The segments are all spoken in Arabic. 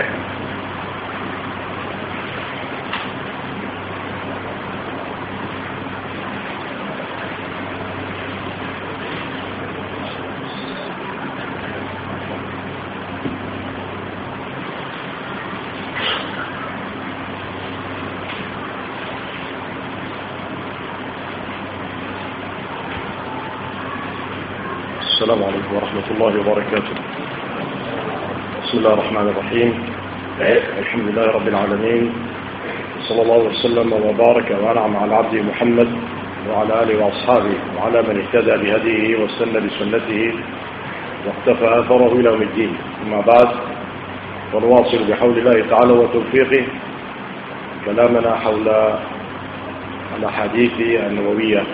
السلام عليكم ورحمة الله وبركاته. بسم الله الرحمن الرحيم. الحمد لله رب العالمين، صلى الله وسلم وبارك وأنعم على عبده محمد وعلى آله وأصحابه وعلى من اهتدى بهديه واستنى بسنته واقتفى أثره إلى يوم الدين. أما بعد، ونواصل بحول الله تعالى وتوفيقه كلامنا حول الأحاديث النبوية.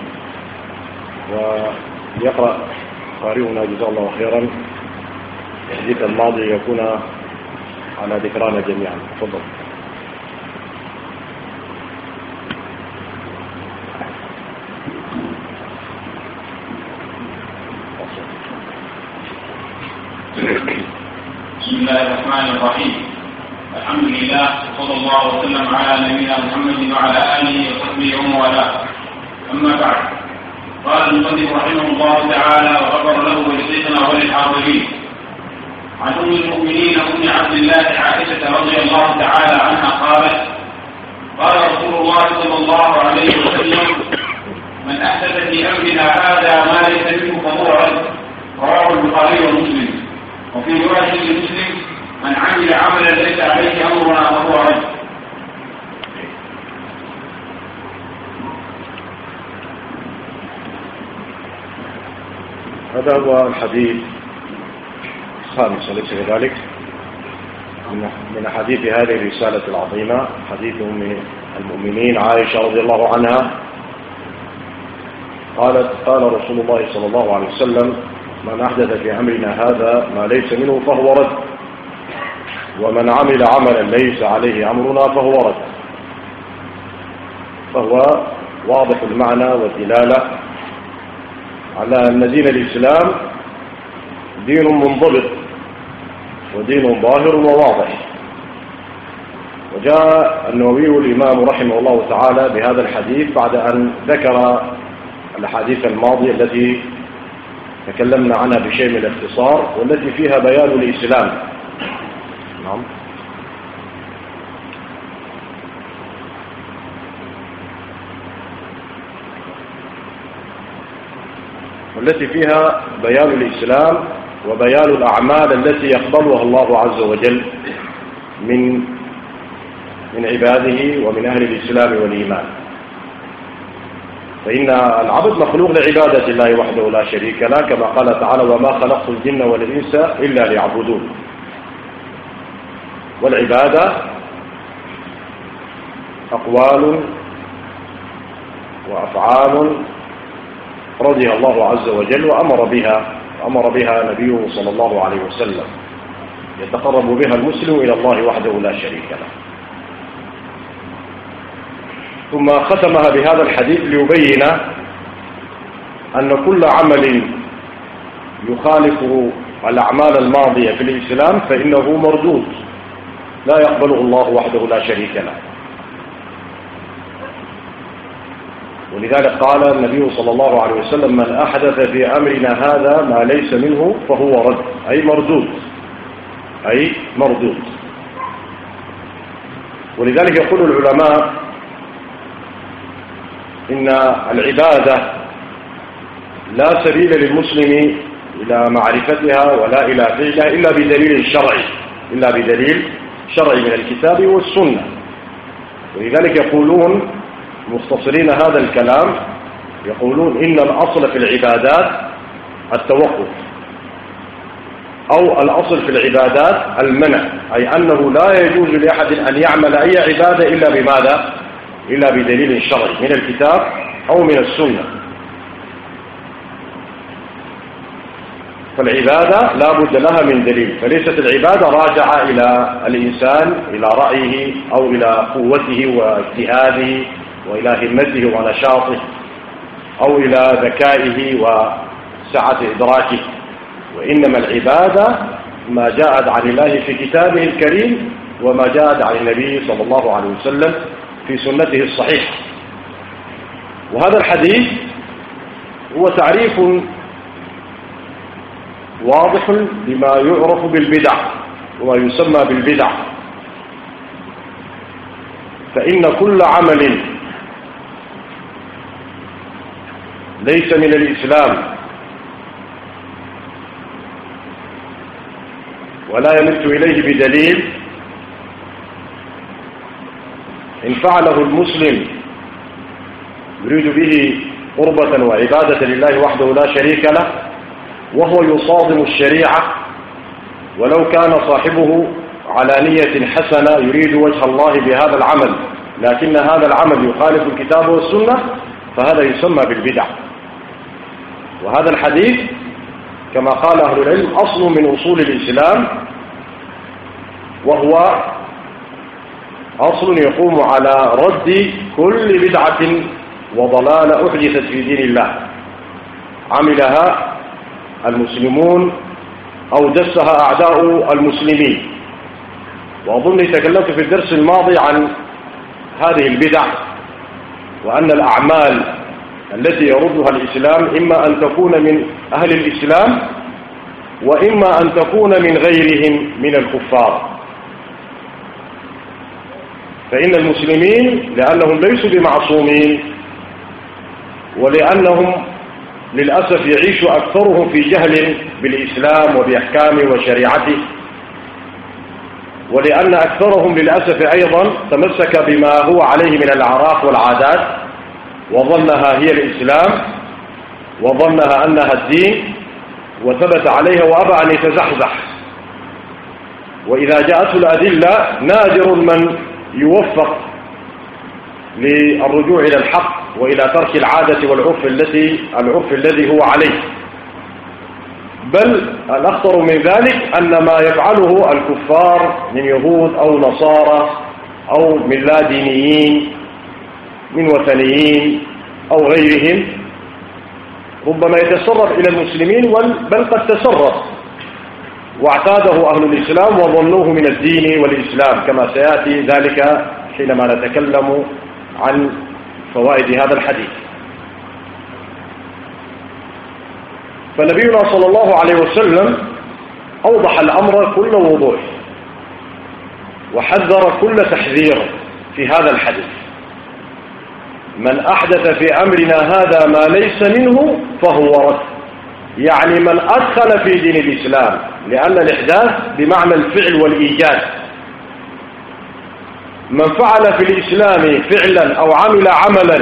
ويقرأ قارئنا جزاه الله خيرا الحديث الماضي يكون على ذكرانا جميعا. تفضل. بسم الله الرحمن الرحيم. الحمد لله وصلى الله وسلم على نبينا محمد وعلى اله وصحبه ومن والاه. اما بعد، قال المصنف رحمه الله تعالى وغفر له ولشيخنا وللحاضرين: عن ام المؤمنين ام عبد الله عائشه رضي الله تعالى عنها قالت: قال رسول الله صلى الله عليه وسلم: من احدث في امرنا هذا ما ليس منه فهو رد. رواه البخاري ومسلم. وفي روايه لمسلم: من عمل عملا ليس عليه امرنا فهو رد. هذا هو الحديث الخامس، أليس كذلك؟ من أحاديث هذه الرسالة العظيمة، حديث أم المؤمنين عائشة رضي الله عنها قالت: قال رسول الله صلى الله عليه وسلم: من أحدث في أمرنا هذا ما ليس منه فهو رد، ومن عمل عملا ليس عليه أمرنا فهو رد. فهو واضح المعنى والدلالة على أن دين الإسلام دين منضبط ودين ظاهر وواضح. وجاء النووي الإمام رحمه الله تعالى بهذا الحديث بعد أن ذكر الأحاديث الماضية التي تكلمنا عنها بشيء من الاختصار والتي فيها بيان الإسلام. نعم. والتي فيها بيان الإسلام وبيان الأعمال التي يقبلها الله عز وجل من عباده ومن أهل الإسلام والإيمان. فإن العبد مخلوق لعبادة الله وحده لا شريك له، كما قال تعالى: وما خلقت الجن والإنس إلا ليعبدون. والعبادة أقوال وأفعال رضي الله عز وجل وأمر بها نبيه صلى الله عليه وسلم، يتقرب بها المسلم إلى الله وحده لا شريك له. ثم ختمها بهذا الحديث ليبين أن كل عمل يخالف الأعمال الماضية في الإسلام فإنه مردود لا يقبله الله وحده لا شريك له. ولذلك قال النبي صلى الله عليه وسلم: من أحدث في أمرنا هذا ما ليس منه فهو رد، أي مردود. ولذلك يقول العلماء إن العبادة لا سبيل للمسلم إلى معرفتها ولا إلى فعلها إلا بدليل شرعي من الكتاب والسنة. ولذلك يقولون مختصرين هذا الكلام، يقولون إن الأصل في العبادات التوقف، أو الأصل في العبادات المنع، أي أنه لا يجوز لأحد أن يعمل أي عبادة إلا بماذا؟ إلا بدليل شرعي من الكتاب أو من السنة. فالعبادة لا بد لها من دليل، فليست العبادة راجعة إلى الإنسان، إلى رأيه أو إلى قوته واجتهاده وإلى همته ونشاطه أو إلى ذكائه وسعة إدراكه، وإنما العبادة ما جاءت عن الله في كتابه الكريم وما جاءت عن النبي صلى الله عليه وسلم في سنته الصحيحة. وهذا الحديث هو تعريف واضح بما يعرف بالبدع وما يسمى بالبدع. فإن كل عمل ليس من الإسلام ولا يمت إليه بدليل إن فعله المسلم يريد به قربة وعبادة لله وحده لا شريك له وهو يصادم الشريعة ولو كان صاحبه على نية حسنة يريد وجه الله بهذا العمل، لكن هذا العمل يخالف الكتاب والسنة، فهذا يسمى بالبدع. وهذا الحديث كما قال أهل العلم أصل من أصول الإسلام، وهو أصل يقوم على رد كل بدعة وضلالة أحدثت في دين الله عملها المسلمون أو دسها أعداء المسلمين. وأظني تكلمت في الدرس الماضي عن هذه البدع، وأن الأعمال التي يردها الإسلام إما أن تكون من أهل الإسلام وإما أن تكون من غيرهم من الكفار. فإن المسلمين لأنهم ليسوا بمعصومين، ولأنهم للأسف يعيش أكثرهم في جهل بالإسلام وبأحكامه وشريعته، ولأن أكثرهم للأسف أيضا تمسك بما هو عليه من الأعراف والعادات وظنها هي الإسلام وظنها أنها الدين وثبت عليها وأبى أن يتزحزح. وإذا جاءته الأدلة نادر من يوفق للرجوع إلى الحق وإلى ترك العادة والعرف الذي هو عليه. بل الأخطر من ذلك أن ما يفعله الكفار من يهود أو نصارى أو من لا دينيين من وثنيين أو غيرهم ربما يتسرب إلى المسلمين، بل قد تسرب واعتاده أهل الإسلام وظنوه من الدين والإسلام، كما سيأتي ذلك حينما نتكلم عن فوائد هذا الحديث. فنبينا صلى الله عليه وسلم أوضح الأمر كل وضوح وحذر كل تحذير في هذا الحديث. من أحدث في أمرنا هذا ما ليس منه فهو رد، يعني من أدخل في دين الإسلام، لأن الإحداث بمعنى الفعل والإيجاد. من فعل في الإسلام فعلا أو عمل عملا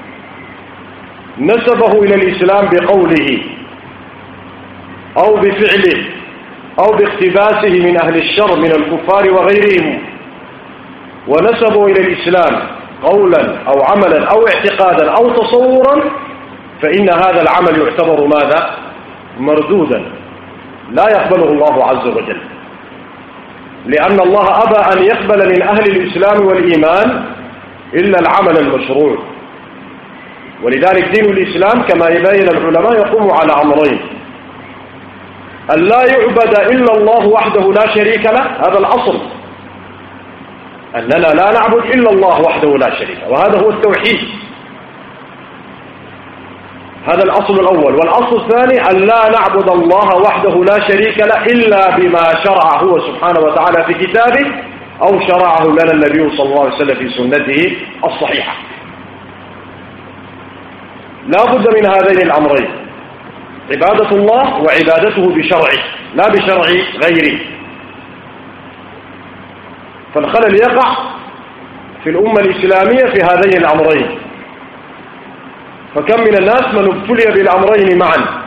نسبه إلى الإسلام بقوله أو بفعله أو باقتباسه من أهل الشر من الكفار وغيرهم، ونسبه إلى الإسلام قولا أو عملا أو اعتقادا أو تصورا، فإن هذا العمل يعتبر ماذا؟ مردودا لا يقبله الله عز وجل، لأن الله أبى أن يقبل من أهل الإسلام والإيمان إلا العمل المشروع. ولذلك دين الإسلام كما يبين العلماء يقوم على أمرين: أن لا يعبد إلا الله وحده لا شريك له، هذا الأصل، أننا لا نعبد إلا الله وحده لا شريك له، وهذا هو التوحيد. هذا الأصل الأول. والأصل الثاني أن لا نعبد الله وحده لا شريك له إلا بما شرع هو سبحانه وتعالى في كتابه أو شرعه لنا النبي صلى الله عليه وسلم في سنته الصحيحة. لا بد من هذين الأمرين: عبادة الله وعبادته بشرعه لا بشرع غيره. فالخلل يقع في الأمة الإسلامية في هذين الأمرين. فكم من الناس من ابتلي بالأمرين معا: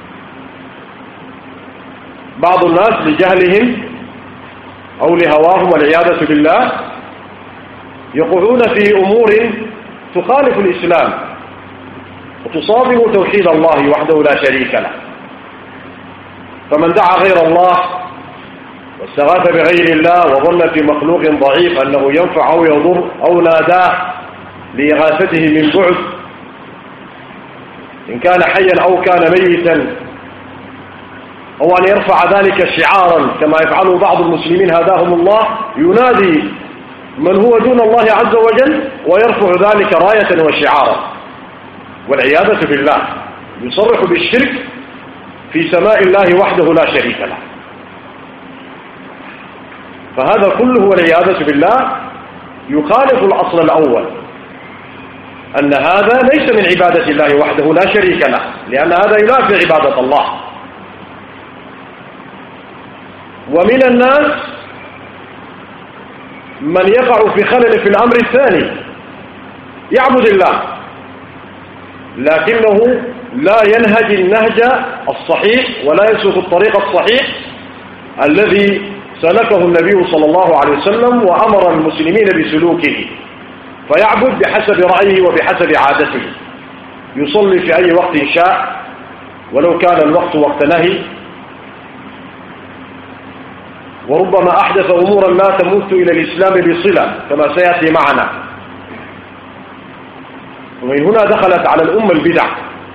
بعض الناس لجهلهم أو لهواهم والعياذة بالله يقعون في أمور تخالف الإسلام وتصادم توحيد الله وحده لا شريك له. فمن دعا غير الله واستغاث بغير الله وظن في مخلوق ضعيف أنه ينفع أو يضر أو ناداه لإغاثته من بعد إن كان حيا أو كان ميتا أو أن يرفع ذلك شعارا كما يفعله بعض المسلمين هداهم الله، ينادي من هو دون الله عز وجل ويرفع ذلك راية وشعارا، والعياذة بالله، يصرح بالشرك في سماء الله وحده لا شريك له. فهذا كله والعياذة بالله يخالف الأصل الأول، أن هذا ليس من عبادة الله وحده لا شريك له، لأن هذا ينافي عبادة الله. ومن الناس من يقع في خلل في الأمر الثاني، يعبد الله لكنه لا ينهج النهج الصحيح ولا يسلك الطريق الصحيح الذي سلكه النبي صلى الله عليه وسلم وأمر المسلمين بسلوكه، فيعبد بحسب رأيه وبحسب عادته، يصلي في أي وقت شاء ولو كان الوقت وقت نهي، وربما أحدث أمورا لا تمت إلى الإسلام بصلة كما سيأتي معنا. ومن هنا دخلت على الأمة البدع،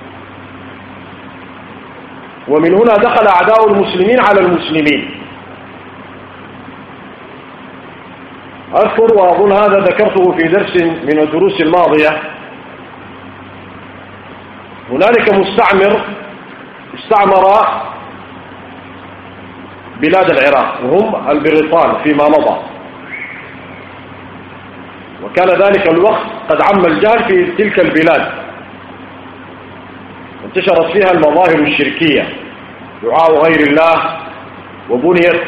ومن هنا دخل أعداء المسلمين على المسلمين. أذكر وأظن هذا ذكرته في درس من الدروس الماضية، هنالك مستعمر استعمر بلاد العراق وهم البريطان فيما مضى، وكان ذلك الوقت قد عم الجهل في تلك البلاد، انتشرت فيها المظاهر الشركية، دعاء غير الله، وبنيت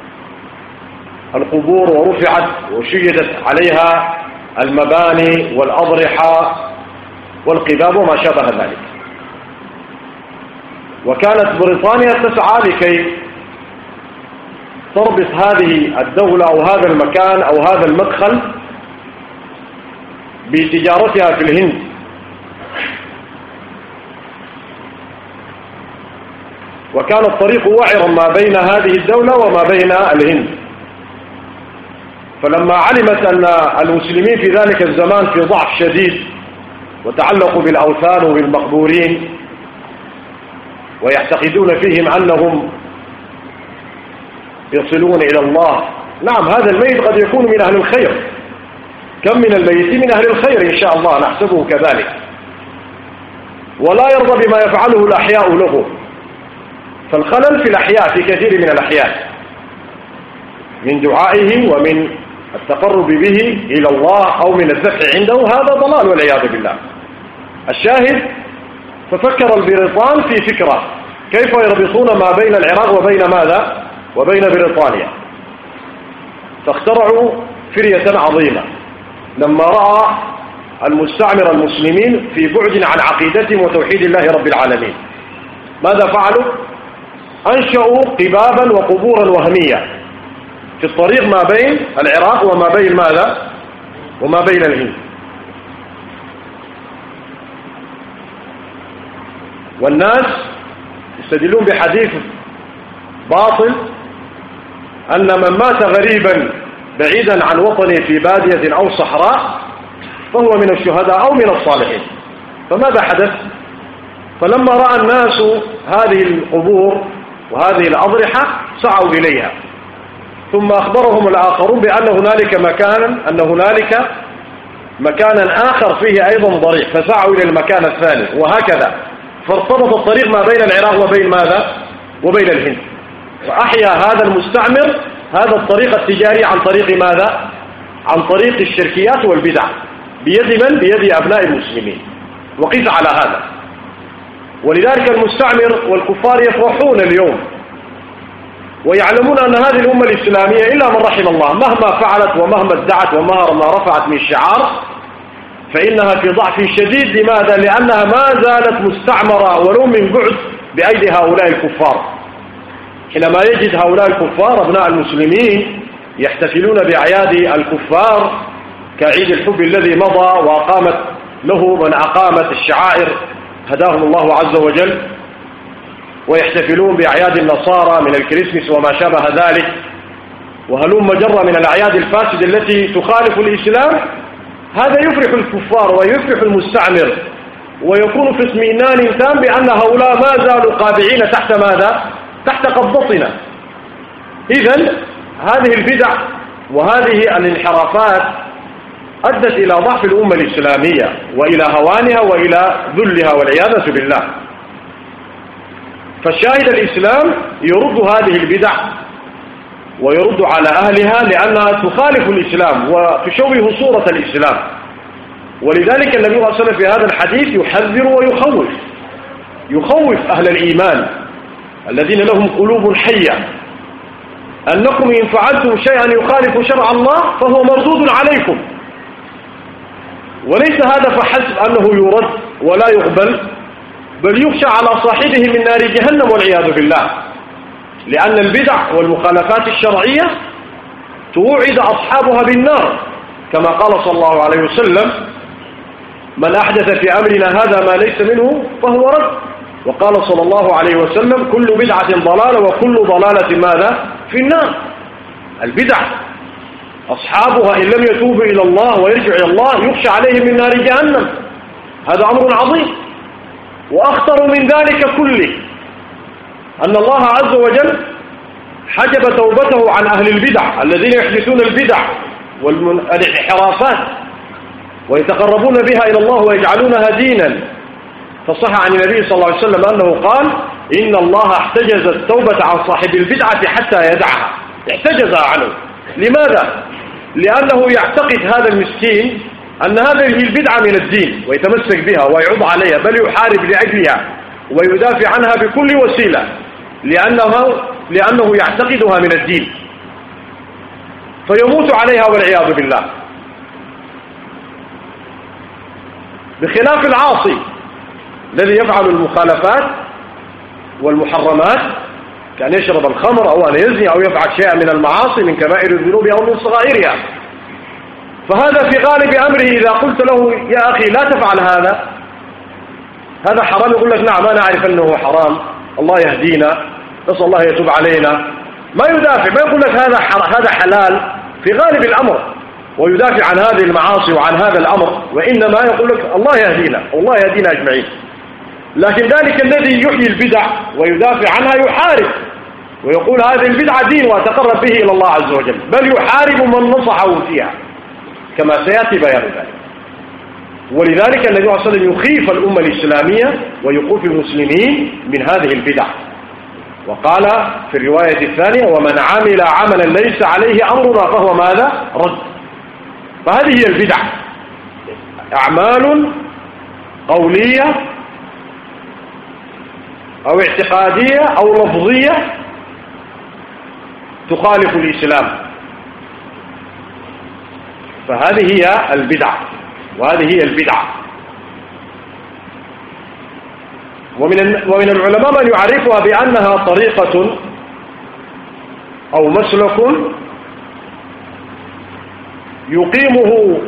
القبور ورفعت وشيدت عليها المباني والأضرحة والقباب وما شابه ذلك. وكانت بريطانيا تسعى لكي تربط هذه الدولة أو هذا المكان أو هذا المدخل بتجارتها في الهند، وكان الطريق وعرا ما بين هذه الدولة وما بين الهند. فلما علمت أن المسلمين في ذلك الزمان في ضعف شديد وتعلقوا بالأوثان وبالمقبورين ويعتقدون فيهم أنهم يصلون إلى الله، نعم هذا الميت قد يكون من أهل الخير، كم من الميت من أهل الخير إن شاء الله نحسبه كذلك، ولا يرضى بما يفعله الأحياء له. فالخلل في الأحياء في كثير من الأحياء من دعائه ومن التقرب به إلى الله أو من الذبح عنده، هذا ضلال والعياذ بالله. الشاهد، ففكر البريطان في فكرة كيف يربطون ما بين العراق وبين ماذا؟ وبين بريطانيا. فاخترعوا فرية عظيمة لما رأى المستعمر المسلمين في بعد عن عقيدتهم وتوحيد الله رب العالمين. ماذا فعلوا؟ أنشأوا قبابا وقبورا وهمية في الطريق ما بين العراق وما بين ماذا؟ وما بين الهند. والناس يستدلون بحديث باطل أن من مات غريبا بعيدا عن وطنه في بادية أو صحراء فهو من الشهداء أو من الصالحين. فماذا حدث؟ فلما رأى الناس هذه القبور وهذه الأضرحة سعوا إليها، ثم أخبرهم الآخرون بأن هنالك مكانا آخر فيه أيضا ضريح، فسعوا إلى المكان الثاني، وهكذا. فارتبط الطريق ما بين العراق وبين ماذا؟ وبين الهند. وأحيا هذا المستعمر هذا الطريق التجاري عن طريق ماذا؟ عن طريق الشركيات والبدع، بيد من؟ بيد أبناء المسلمين. وقيس على هذا. ولذلك المستعمر والكفار يفرحون اليوم ويعلمون أن هذه الأمة الإسلامية إلا من رحم الله مهما فعلت ومهما ادعت ومهما رفعت من شعار فإنها في ضعف شديد. لماذا؟ لأنها ما زالت مستعمرة ولو من بعد بأيدي هؤلاء الكفار. حينما يجد هؤلاء الكفار أبناء المسلمين يحتفلون بأعياد الكفار كعيد الحب الذي مضى وأقامت له من أقامت الشعائر هداهم الله عز وجل، ويحتفلون بأعياد النصارى من الكريسماس وما شابه ذلك، وهلم جرة من الأعياد الفاسدة التي تخالف الإسلام، هذا يفرح الكفار ويفرح المستعمر، ويكون في اطمئنان تام بأن هؤلاء ما زالوا قابعين تحت ماذا؟ تحت قبضتنا. إذن هذه البدع وهذه الانحرافات أدت إلى ضعف الأمة الإسلامية وإلى هوانها وإلى ذلها والعياذة بالله. فالشاهد الإسلام يرد هذه البدع ويرد على أهلها لأنها تخالف الإسلام وتشوه صورة الإسلام. ولذلك النبي صلى الله عليه وسلم في هذا الحديث يحذر يخوف أهل الإيمان الذين لهم قلوب حية أنكم إن فعلتم شيئا يخالف شرع الله فهو مردود عليكم. وليس هذا فحسب أنه يرد ولا يقبل، بل يخشى على صاحبه من نار جهنم والعياذ بالله، لأن البدع والمخالفات الشرعية توعد أصحابها بالنار، كما قال صلى الله عليه وسلم: من أحدث في أمرنا هذا ما ليس منه فهو رد. وقال صلى الله عليه وسلم: كل بدعة ضلالة وكل ضلالة ماذا؟ في النار. البدع أصحابها إن لم يتوبوا إلى الله ويرجعوا إلى الله يخشى عليهم من نار جهنم. هذا أمر عظيم. وأخطر من ذلك كله أن الله عز وجل حجب توبته عن أهل البدع الذين يحدثون البدع والانحرافات ويتقربون بها إلى الله ويجعلونها دينا. فصح عن النبي صلى الله عليه وسلم أنه قال: إن الله احتجز التوبة عن صاحب البدعة حتى يدعها. احتجزها عنه. لماذا؟ لأنه يعتقد هذا المسكين أن هذه البدعة من الدين ويتمسك بها ويعض عليها، بل يحارب لأجلها ويدافع عنها بكل وسيلة لأنه يعتقدها من الدين، فيموت عليها والعياذ بالله. بخلاف العاصي الذي يفعل المخالفات والمحرمات كأن يشرب الخمر أو أن يزني أو يفعل شيئا من المعاصي من كبائر الذنوب أو من صغائرها. فهذا في غالب أمره إذا قلت له: يا أخي لا تفعل هذا حرام، يقول لك: نعم أنا أعرف أنه حرام، الله يهدينا، نسأل الله يتوب علينا. ما يدافع، ما يقول لك هذا حلال في غالب الأمر، ويدافع عن هذه المعاصي وعن هذا الأمر، وإنما يقول لك: الله يهدينا والله يهدينا أجمعين. لكن ذلك الذي يحيي البدع ويدافع عنها يحارب ويقول: هذه البدعة دين وأتقرب به إلى الله عز وجل، بل يحارب من نصحه فيها، كما سيأتي بيان ذلك. ولذلك النبي صلى الله عليه وسلم يخيف الأمة الإسلامية ويخوف المسلمين من هذه البدع. وقال في الرواية الثانية: ومن عمل عملا ليس عليه أمرنا فهو ماذا؟ رد. فهذه هي البدع، أعمال قولية أو اعتقادية أو لفظية تخالف الإسلام، فهذه هي البدع، وهذه هي البدعة. ومن العلماء من يعرفها بأنها طريقة أو مسلك يقيمه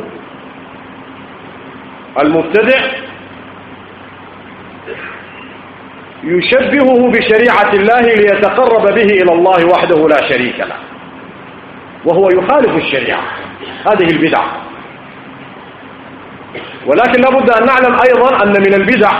المبتدع يشبهه بشريعة الله ليتقرب به إلى الله وحده لا شريك له، وهو يخالف الشريعة. هذه البدع. ولكن لابد أن نعلم أيضا أن من البدع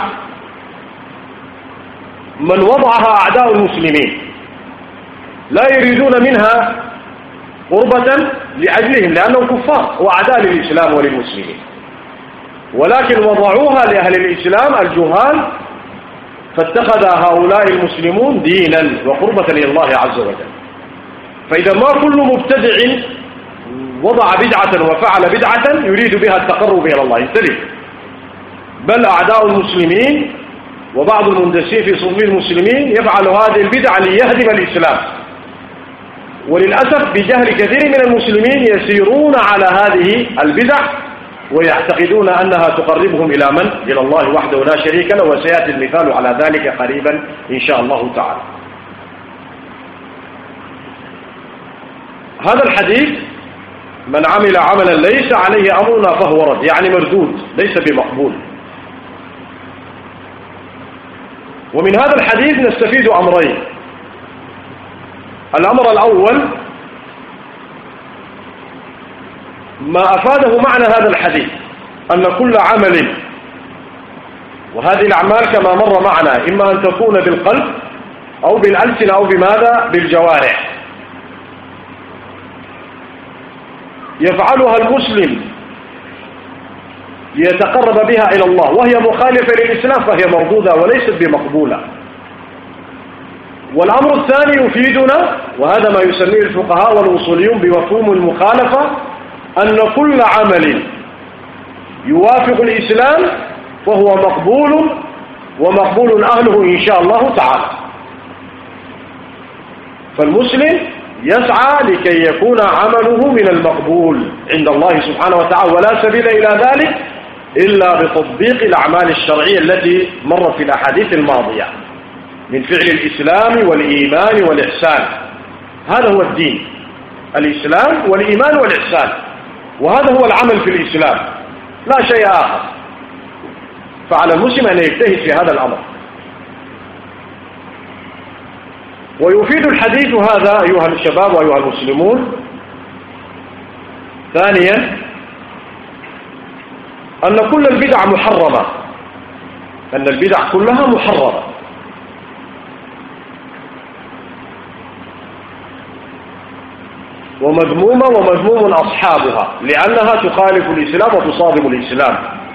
من وضعها أعداء المسلمين لا يريدون منها قربة لأجلهم لأنهم كفار وأعداء للإسلام وللمسلمين، ولكن وضعوها لأهل الإسلام الجهال، فاتخذ هؤلاء المسلمون دينا وقربة إلى الله عز وجل. فإذا ما كل مبتدع وضع بدعة وفعل بدعة يريد بها التقرب إلى الله، انتبه، بل أعداء المسلمين وبعض المندسين في صفوف المسلمين يفعل هذه البدع ليهدم الإسلام. وللأسف بجهل كثير من المسلمين يسيرون على هذه البدع ويعتقدون أنها تقربهم إلى من؟ إلى الله وحده لا شريك له، وسيأتي المثال على ذلك قريبا إن شاء الله تعالى. هذا الحديث: من عمل عملا ليس عليه أمرنا فهو رد، يعني مردود ليس بمقبول. ومن هذا الحديث نستفيد أمرين. الأمر الأول ما أفاده معنى هذا الحديث أن كل عمل، وهذه الأعمال كما مر معنا إما أن تكون بالقلب أو بالألسنة أو بماذا؟ بالجوارح. يفعلها المسلم ليتقرب بها إلى الله وهي مخالفة للإسلام فهي مردودة وليست بمقبولة. والأمر الثاني يفيدنا، وهذا ما يسميه الفقهاء والوصوليون بمفهوم المخالفة، أن كل عمل يوافق الإسلام فهو مقبول ومقبول أهله إن شاء الله تعالى. فالمسلم يسعى لكي يكون عمله من المقبول عند الله سبحانه وتعالى، ولا سبيل إلى ذلك إلا بتطبيق الأعمال الشرعية التي مرت في الأحاديث الماضية من فعل الإسلام والإيمان والإحسان. هذا هو الدين، الإسلام والإيمان والإحسان، وهذا هو العمل في الإسلام لا شيء آخر. فعلى المسلم أن يجتهد في هذا الأمر. ويفيد الحديث هذا أيها الشباب وأيها المسلمون ثانيا أن كل البدع محرمة، أن البدع كلها محرمة. ومذمومة ومذموم أصحابها لأنها تخالف الإسلام وتصادم الإسلام،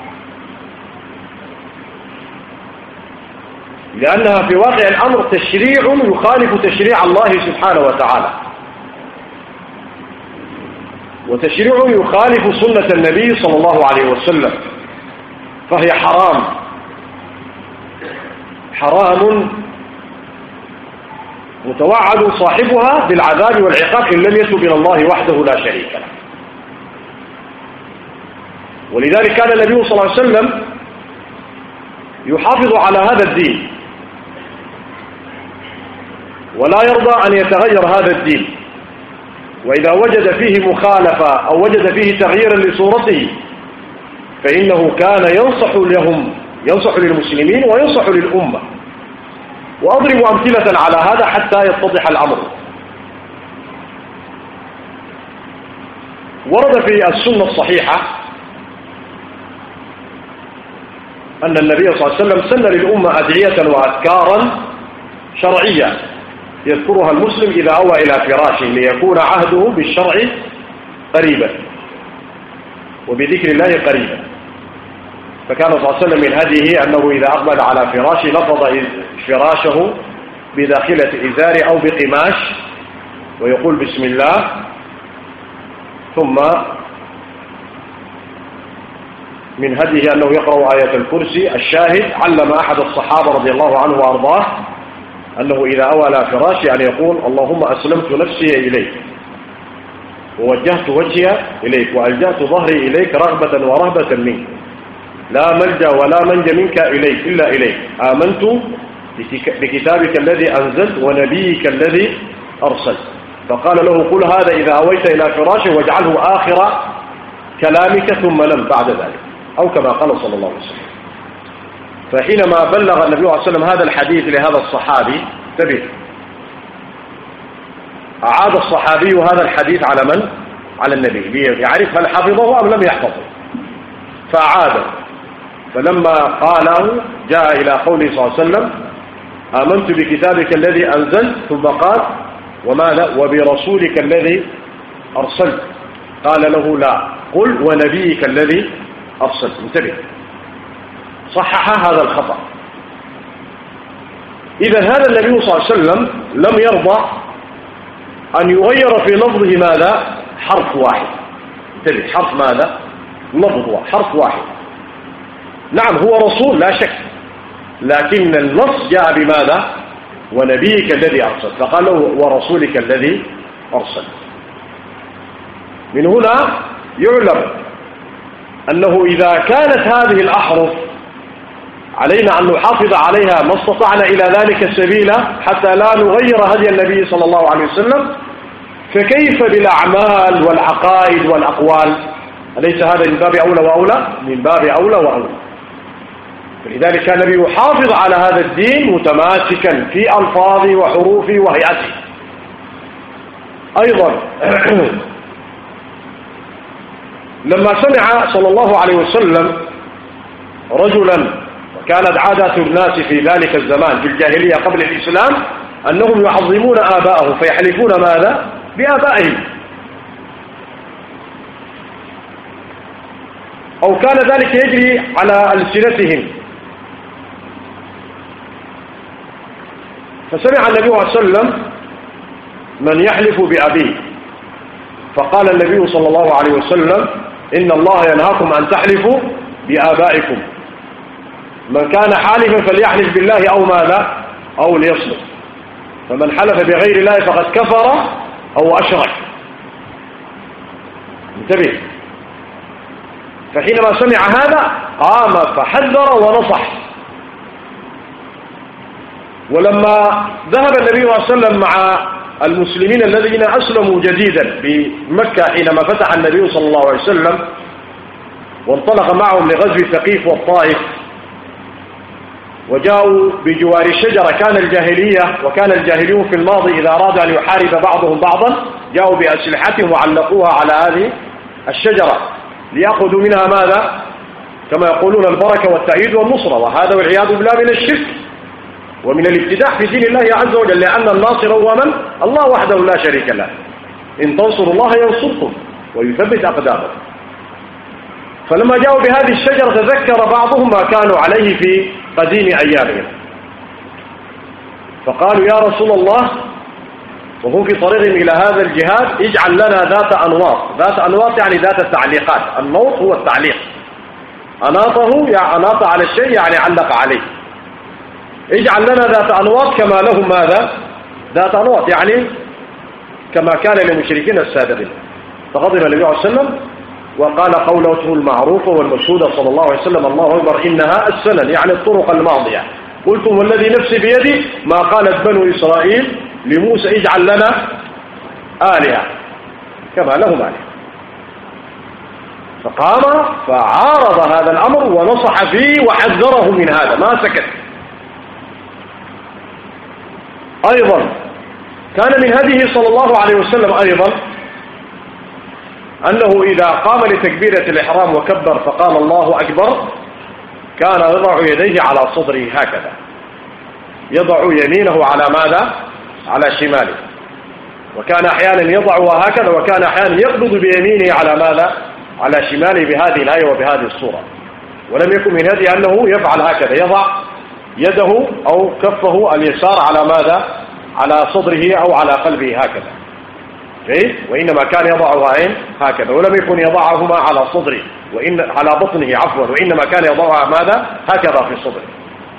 لأنها في واقع الأمر تشريع يخالف تشريع الله سبحانه وتعالى، وتشريع يخالف سنة النبي صلى الله عليه وسلم، فهي حرام متوعد صاحبها بالعذاب والعقاب إن لم يتب إلى الله وحده لا شريك له. ولذلك كان النبي صلى الله عليه وسلم يحافظ على هذا الدين ولا يرضى أن يتغير هذا الدين، وإذا وجد فيه مخالفة أو وجد فيه تغييرا لصورته فإنه كان ينصح للمسلمين وينصح للأمة. وأضرب أمثلة على هذا حتى يتضح الأمر. ورد في السنة الصحيحة أن النبي صلى الله عليه وسلم سن للأمة أدعية وأذكارا شرعية يذكرها المسلم إذا أوى إلى فراشه ليكون عهده بالشرع قريبا وبذكر الله قريبا. فكان صلى الله عليه وسلم من هديه أنه إذا أقبل على فراشه لفظ فراشه بداخلة إزاره أو بقماش ويقول بسم الله، ثم من هديه أنه يقرأ آية الكرسي. الشاهد علم أحد الصحابة رضي الله عنه وأرضاه أنه إذا أوى إلى فراشه أن يقول اللهم أسلمت نفسي إليك ووجهت وجهي إليك وألجأت ظهري إليك رغبة ورهبة منك، لا ملجأ ولا منجى منك إليك إلا إليك، آمنت بكتابك الذي أنزلت ونبيك الذي أرسلت. فقال له قل هذا إذا أويت إلى فراشه واجعله آخر كلامك ثم نم بعد ذلك، أو كما قال صلى الله عليه وسلم. فحينما بلغ النبي صلى الله عليه وسلم هذا الحديث لهذا الصحابي انتبه، أعاد الصحابي هذا الحديث على من؟ على النبي ليعرف هل حفظه أم لم يحفظه، فأعاده. فلما قاله جاء إلى قوله صلى الله عليه وسلم آمنت بكتابك الذي أنزلت، ثم قال وماذا؟ وبرسولك الذي أرسلت. قال له لا، قل ونبيك الذي أرسلت. انتبه، صحح هذا الخطأ. إذا هذا النبي صلى الله عليه وسلم لم يرضى أن يغير في لفظه ماذا؟ حرف واحد. انتبه، حرف ماذا؟ لفظ حرف واحد. نعم هو رسول لا شك، لكن النص جاء بماذا؟ ونبيك الذي أرسل، فقال له ورسولك الذي أرسل. من هنا يعلم أنه إذا كانت هذه الأحرف علينا أن نحافظ عليها ما استطعنا إلى ذلك سبيلا حتى لا نغير هدي النبي صلى الله عليه وسلم، فكيف بالأعمال والعقائد والأقوال؟ أليس هذا من باب أولى وأولى؟ من باب أولى وأولى. فلذلك كان النبي يحافظ على هذا الدين متماسكا في ألفاظه وحروفه وهيئته. أيضا لما سمع صلى الله عليه وسلم رجلا، وكانت عادة الناس في ذلك الزمان في الجاهلية قبل الإسلام أنهم يعظمون آباءهم فيحلفون ماذا؟ بآبائهم، أو كان ذلك يجري على ألسنتهم. فسمع النبي صلى الله عليه وسلم من يحلف بأبيه، فقال النبي صلى الله عليه وسلم إن الله ينهاكم أن تحلفوا بآبائكم، من كان حالفا فليحلف بالله أو ماذا أو ليصمت، فمن حلف بغير الله فقد كفر أو أشرك. انتبه. فحينما سمع هذا قام فحذر ونصح. ولما ذهب النبي صلى الله عليه وسلم مع المسلمين الذين أسلموا جديدا بمكة حينما فتح النبي صلى الله عليه وسلم وانطلق معهم لغزو ثقيف والطائف، وجاءوا بجوار الشجرة، كان الجاهلية وكان الجاهليون في الماضي إذا أراد أن يحارب بعضهم بعضا جاءوا بأسلحتهم وعلقوها على هذه الشجرة ليأخذوا منها ماذا؟ كما يقولون البركة والتأييد والنصرة، وهذا والعياذ بالله من الشرك ومن الابتداع في دين الله عز وجل، لأن الناصر هو من؟ الله وحده لا شريك له، إن تنصروا الله ينصركم ويثبت أقدامكم. فلما جاءوا بهذه الشجرة تذكر بعضهم ما كانوا عليه في قديم أيامهم، فقالوا يا رسول الله وهم في طريقهم إلى هذا الجهاد اجعل لنا ذات أنواط. ذات أنواط يعني ذات التعليقات، النوط هو التعليق، أناطه يعني أناط على الشيء يعني علق عليه، اجعل لنا ذات أنواط كما لهم ماذا؟ ذات أنواط يعني كما كان للمشركين السابقين. فغضب النبي صلى الله عليه وسلم وقال قوله المعروفة والمشهودة صلى الله عليه وسلم الله أكبر إنها السنن يعني الطرق الماضية. قلتم والذي نفسي بيدي ما قالت بنو إسرائيل لموسى اجعل لنا آلهة كما لهم آلهة. فقام فعارض هذا الأمر ونصح فيه وحذره من هذا، ما سكت. أيضا كان من هديه صلى الله عليه وسلم أيضا أنه إذا قام لتكبيرة الإحرام وكبر فقال الله أكبر كان يضع يديه على صدره هكذا، يضع يمينه على ماذا؟ على شماله، وكان أحيانا يضعها هكذا، وكان أحيانا يقبض بيمينه على ماذا؟ على شماله بهذه الآية وبهذه الصورة. ولم يكن من هذه أنه يفعل هكذا، يضع يده أو كفه اليسار على ماذا؟ على صدره أو على قلبه هكذا، وإنما كان يضعها هكذا، ولم يكن يضعهما على صدره على بطنه عفوا، وإنما كان يضعها ماذا؟ هكذا في صدره.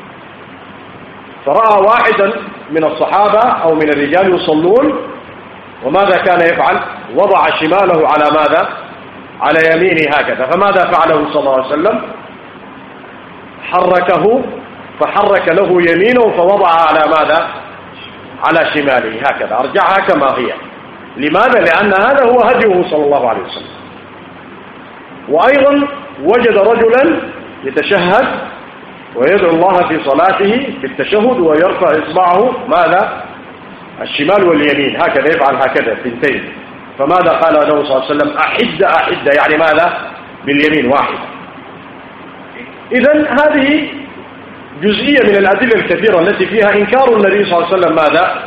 فرأى واحدا من الصحابة أو من الرجال يصلون، وماذا كان يفعل؟ وضع شماله على ماذا؟ على يمينه هكذا. فماذا فعله صلى الله عليه وسلم؟ حركه فحرك له يمينه فوضعها على ماذا؟ على شماله هكذا، أرجعها كما هي. لماذا؟ لأن هذا هو هديه صلى الله عليه وسلم. وأيضا وجد رجلا يتشهد ويدعو الله في صلاته بالتشهد ويرفع إصبعه ماذا؟ الشمال واليمين هكذا، يفعل هكذا الثنتين. فماذا قال له صلى الله عليه وسلم؟ أحد يعني ماذا؟ باليمين واحد. إذن هذه جزئية من الأدلة الكثيرة التي فيها إنكار النبي صلى الله عليه وسلم ماذا؟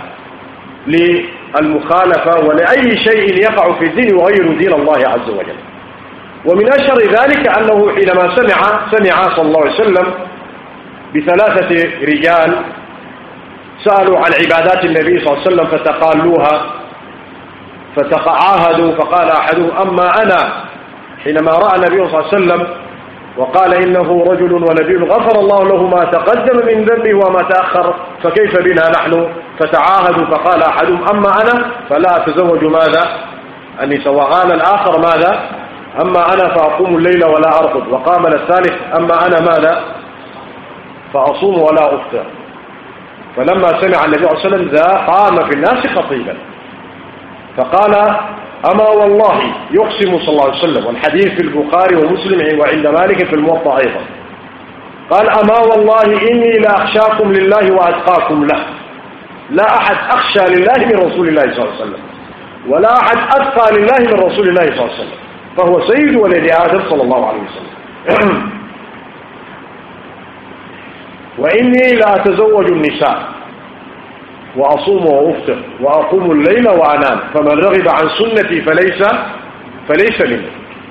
للمخالفة ولأي شيء يقع في الدين وغير دين الله عز وجل. ومن أشهر ذلك أنه حينما سمع صلى الله عليه وسلم بثلاثة رجال سألوا عن عبادات النبي صلى الله عليه وسلم فتقالوها فتعاهدوا، فقال أحدهم أما أنا حينما رأى النبي صلى الله عليه وسلم وقال إنه رجل ونبي غفر الله له ما تقدم من ذنبه وما تأخر فكيف بنا نحن؟ فتعاهدوا، فقال أحدهم أما أنا فلا أتزوج ماذا؟ النساء. وقال الآخر ماذا؟ أما أنا فأقوم الليل ولا أرقد. وقام الثالث أما أنا ماذا؟ فأصوم ولا أفطر. فلما سمع النبي صلى الله عليه وسلم ذا قام في الناس خطيبا فقال أما والله يقسم صلى الله عليه وسلم، والحديث في البخاري ومسلم وعند مالك في الموطأ أيضا، قال أما والله إني لأخشاكم لله وأتقاكم له، لا أحد أخشى لله من رسول الله صلى الله عليه وسلم ولا أحد أتقى لله من رسول الله صلى الله عليه وسلم، فهو سيد ولد آدم صلى الله عليه وسلم. وإني لا أتزوج النساء، وأصوم وأفطر وأقوم الليل وأنام، فمن رغب عن سنتي فليس مني.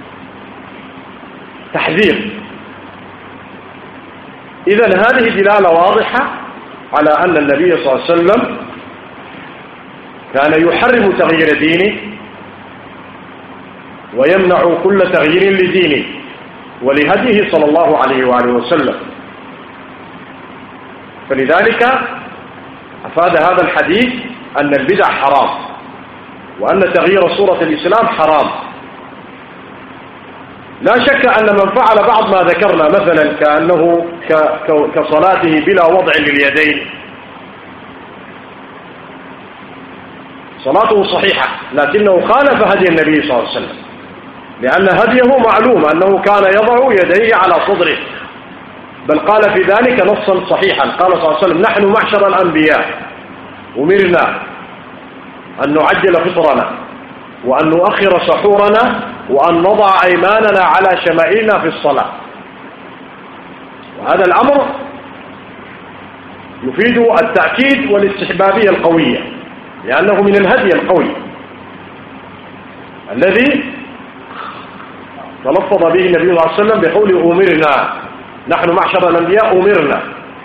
تحذير. إذن هذه دلالة واضحة على أن النبي صلى الله عليه وسلم كان يحرم تغيير دينه ويمنع كل تغيير لدينه ولهديه صلى الله عليه وآله وسلم. فلذلك أفاد هذا الحديث أن البدع حرام، وأن تغيير صورة الإسلام حرام. لا شك أن من فعل بعض ما ذكرنا مثلا كأنه كصلاته بلا وضع لليدين صلاته صحيحة، لكنه خالف هدي النبي صلى الله عليه وسلم، لأن هديه معلوم أنه كان يضع يديه على صدره، بل قال في ذلك نصا صحيحا. قال صلى الله عليه وسلم: نحن معشر الأنبياء أمرنا أن نعجل فطرنا وأن نؤخر سحورنا وأن نضع أيماننا على شمائلنا في الصلاة. وهذا الأمر يفيد التأكيد والاستحبابية القوية، لأنه من الهدي القوي الذي تلفظ به النبي صلى الله عليه وسلم بقول أمرنا، نحن معشر الأنبياء أمرنا.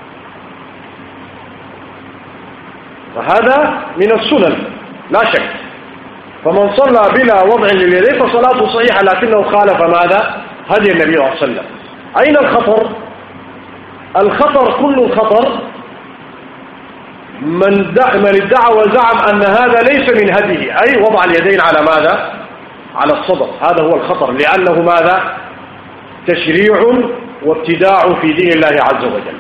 وهذا من السنن لا شك. فمن صلى بلا وضع لليدين فصلاته صحيحة، لكنه خالف ماذا؟ هدي النبي صلى الله عليه وسلم. أين الخطر؟ الخطر كل الخطر من ادعى وزعم أن هذا ليس من هديه، أي وضع اليدين على ماذا؟ على الصدر. هذا هو الخطر، لأنه ماذا؟ تشريع وابتداع في دين الله عز وجل.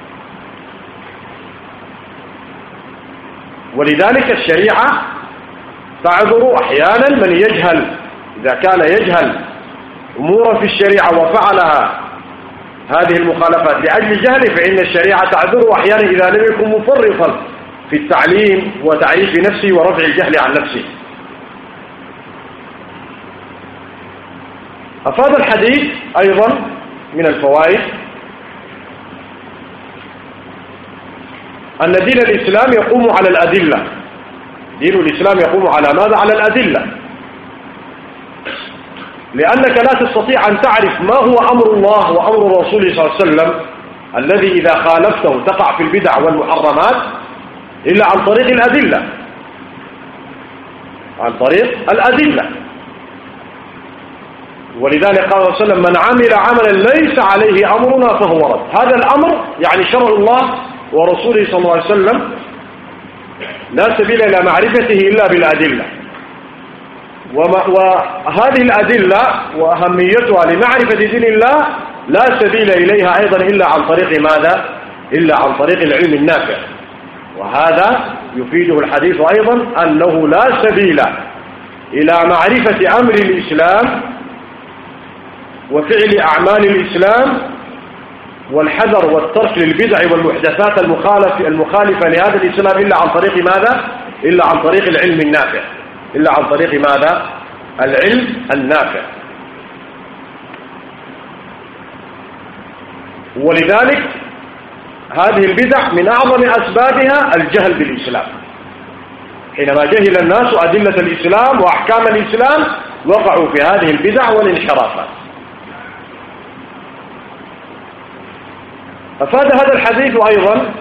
ولذلك الشريعة تعذر أحيانا من يجهل، إذا كان يجهل أمورا في الشريعة وفعلها هذه المخالفات لأجل جهله، فإن الشريعة تعذر أحيانا إذا لم يكن مفرطا في التعليم وتعريف نفسه ورفع الجهل عن نفسه. أفاد الحديث أيضا من الفوائد أن دين الإسلام يقوم على الأدلة. دين الإسلام يقوم على ماذا؟ على الأدلة، لأنك لا تستطيع أن تعرف ما هو أمر الله وأمر الرسول صلى الله عليه وسلم الذي إذا خالفته تقع في البدع والمحرمات إلا عن طريق الأدلة، عن طريق الأدلة. ولذلك قال صلى الله عليه وسلم: من عمل عملا ليس عليه أمرنا فهو رد. هذا الأمر يعني شرع الله ورسوله صلى الله عليه وسلم، لا سبيل إلى معرفته إلا بالأدلة. وهذه الأدلة وأهميتها لمعرفة دين الله لا سبيل إليها أيضا إلا عن طريق ماذا؟ إلا عن طريق العلم النافع. وهذا يفيده الحديث أيضا أنه لا سبيل إلى معرفة أمر الإسلام وفعل أعمال الإسلام والحذر والترك للبدع والمحدثات المخالفة لهذا الإسلام إلا عن طريق ماذا؟ إلا عن طريق العلم النافع. إلا عن طريق ماذا؟ العلم النافع. ولذلك هذه البدع من أعظم أسبابها الجهل بالإسلام. حينما جهل الناس أدلة الإسلام وأحكام الإسلام وقعوا في هذه البدع والانحرافات. أفاد هذا الحديث أيضا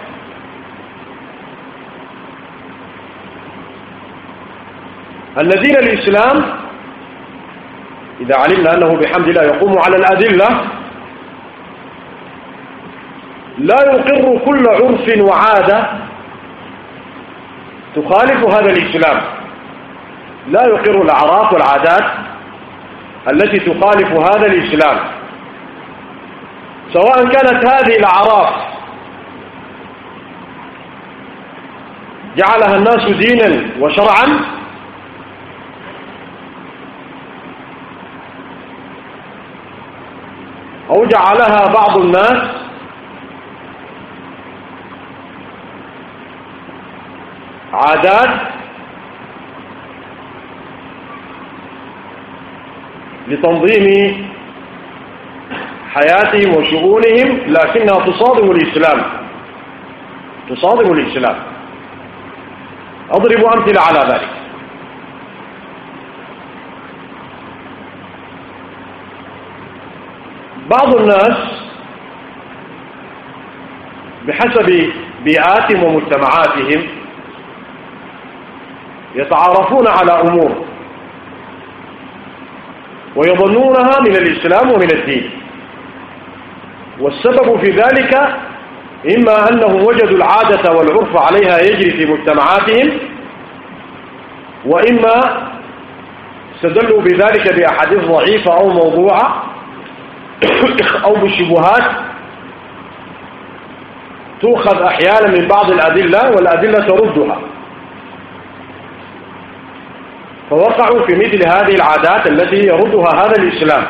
أن دين الإسلام إذا علمنا أنه بحمد الله يقوم على الأدلة لا يقر كل عرف وعادة تخالف هذا الإسلام. لا يقر الأعراف والعادات التي تخالف هذا الإسلام، سواء كانت هذه الأعراف جعلها الناس دينا وشرعا أو جعلها بعض الناس عادات لتنظيم حياتهم وشؤونهم، لكنها تصادم الإسلام. تصادم الإسلام. أضرب أمثلة على ذلك. بعض الناس بحسب بيئاتهم ومجتمعاتهم يتعارفون على أمور ويظنونها من الإسلام ومن الدين، والسبب في ذلك إما أنهم وجدوا العادة والعرف عليها يجري في مجتمعاتهم، وإما استدلوا بذلك بأحاديث ضعيفة أو موضوعة أو بشبهات تؤخذ أحيانا من بعض الأدلة والأدلة تردها، فوقعوا في مثل هذه العادات التي يردها هذا الإسلام.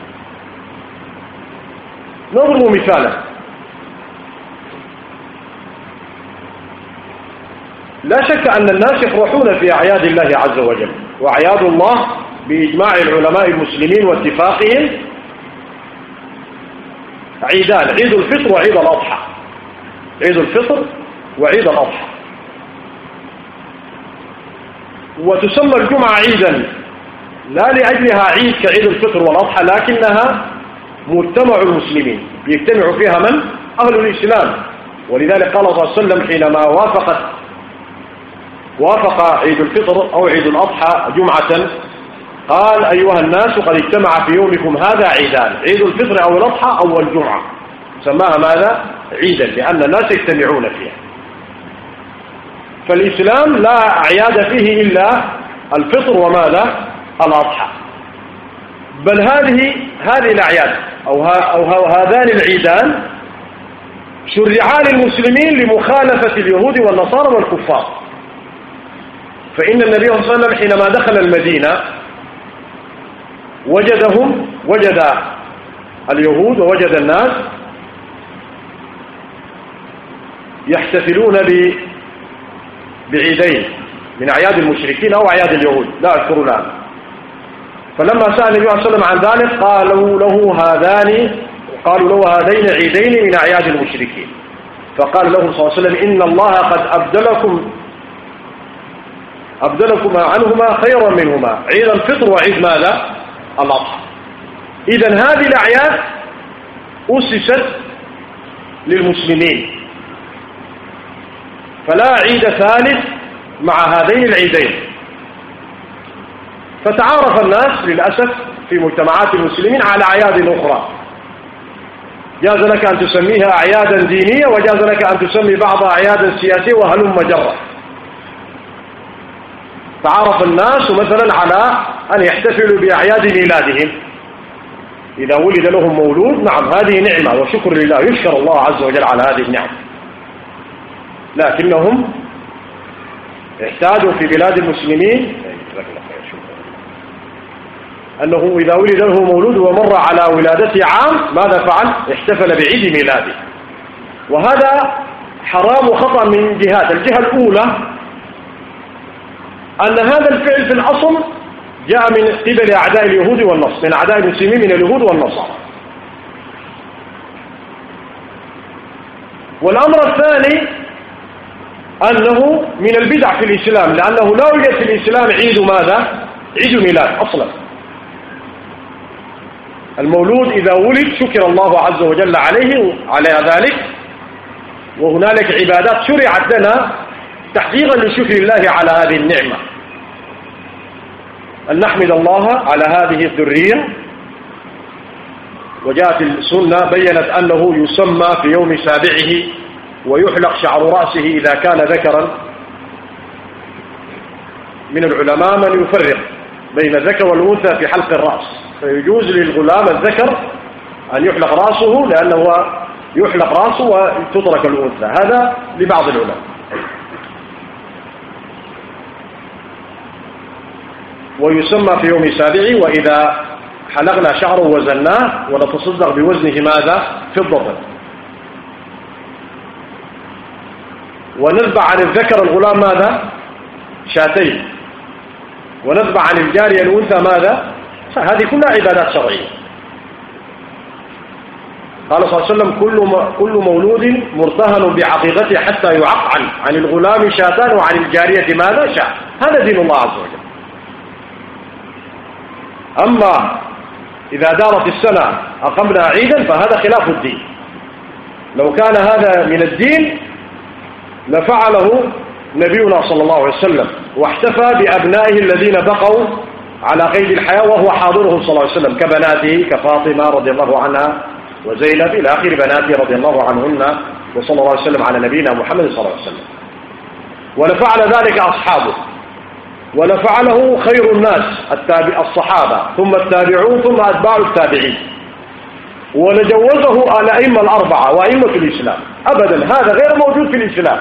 نضرب مثالا: لا شك أن الناس يفرحون في أعياد الله عز وجل، وأعياد الله بإجماع العلماء المسلمين واتفاقهم عيدان: عيد الفطر وعيد الأضحى. عيد الفطر وعيد الأضحى. وتسمى الجمعة عيدا لا لأجلها عيد كعيد الفطر والأضحى، لكنها مجتمع المسلمين يجتمع فيها من؟ أهل الإسلام. ولذلك قال صلى الله عليه وسلم حينما وافق عيد الفطر أو عيد الأضحى جمعة قال: أيها الناس قد اجتمع في يومكم هذا عيدان، عيد الفطر أو الأضحى أو الجمعة. سماها ماذا؟ عيدا، لأن الناس يجتمعون فيها. فالإسلام لا أعياد فيه إلا الفطر وماذا؟ الأضحى. بل هذه الأعياد أو هذان العيدان شرعا للمسلمين لمخالفة اليهود والنصارى والكفار. فإن النبي صلى الله عليه وسلم حينما دخل المدينة وجد اليهود ووجد الناس يحتفلون بعيدين من أعياد المشركين أو أعياد اليهود، لا أذكر الآن. فلما سأل النبي صلى الله عليه وسلم عن ذلك قالوا له هذين عيدين من أعياد المشركين. فقال لهم صلى الله عليه وسلم: إن الله قد أبدلكما عنهما خيرا منهما، عيد الفطر وعيد ماذا؟ الأضحى. إذن هذه الأعياد أسست للمسلمين، فلا عيد ثالث مع هذين العيدين. فتعارف الناس للأسف في مجتمعات المسلمين على أعياد أخرى، جاز لك أن تسميها أعيادا دينية، وجاز لك أن تسمي بعضها أعيادا سياسية، وهلم جرة. تعارف الناس مثلا على أن يحتفلوا بأعياد ميلادهم، إذا ولد لهم مولود، نعم هذه نعمة وشكر لله، يشكر الله عز وجل على هذه النعمة. لكنهم احتاجوا في بلاد المسلمين أنه إذا ولد له مولود ومر على ولادته عام، ماذا فعل؟ احتفل بعيد ميلاده. وهذا حرام وخطأ من جهات. الجهة الأولى أن هذا الفعل في الأصل جاء من قبل أعداء اليهود والنصارى، من أعداء المسلمين من اليهود والنصارى. والأمر الثاني أنه من البدع في الإسلام، لأنه لا يوجد في الإسلام عيد ماذا؟ عيد ميلاد أصلا. المولود إذا ولد شكر الله عز وجل على ذلك، وهنالك عبادات شرعت لنا تحقيقا لشكر الله على هذه النعمة، أن نحمد الله على هذه الذرية. وجاءت السنة بيّنت أنه يسمى في يوم سابعه ويحلق شعر رأسه إذا كان ذكرا. من العلماء من يفرق بين الذكر والأنثى في حلق الرأس، فيجوز للغلام الذكر أن يحلق رأسه لأنه يحلق رأسه وتترك الأنثى، هذا لبعض العلماء. ويسمى في يوم سابعه، وإذا حلقنا شعره وزناه ونتصدق بوزنه ماذا؟ فضة. ونذبح عن الذكر الغلام ماذا؟ شاتين. ونذبح عن الجارية الأنثى ماذا؟ هذه كلها عبادات شرعية. قال صلى الله عليه وسلم كل مولود مرتهن بعقيقته حتى يعق عن الغلام شاتان وعن الجارية ماذا شاء. هذا دين الله عز وجل. أما إذا دارت السنة أقمنا عيدا فهذا خلاف الدين. لو كان هذا من الدين لفعله نبينا صلى الله عليه وسلم واحتفى بأبنائه الذين بقوا على قيد الحياة وهو حاضرهم صلى الله عليه وسلم كبناته كفاطمة رضي الله عنها وزينب إلى آخر بناته رضي الله عنهن، وصلى الله عليه وسلم على نبينا محمد صلى الله عليه وسلم. ولفعل ذلك أصحابه، ولفعله خير الناس الصحابة ثم التابعون ثم أتباع التابعين، ولجوزه الأئمة الأربعة وأئمة الإسلام. أبدا هذا غير موجود في الإسلام،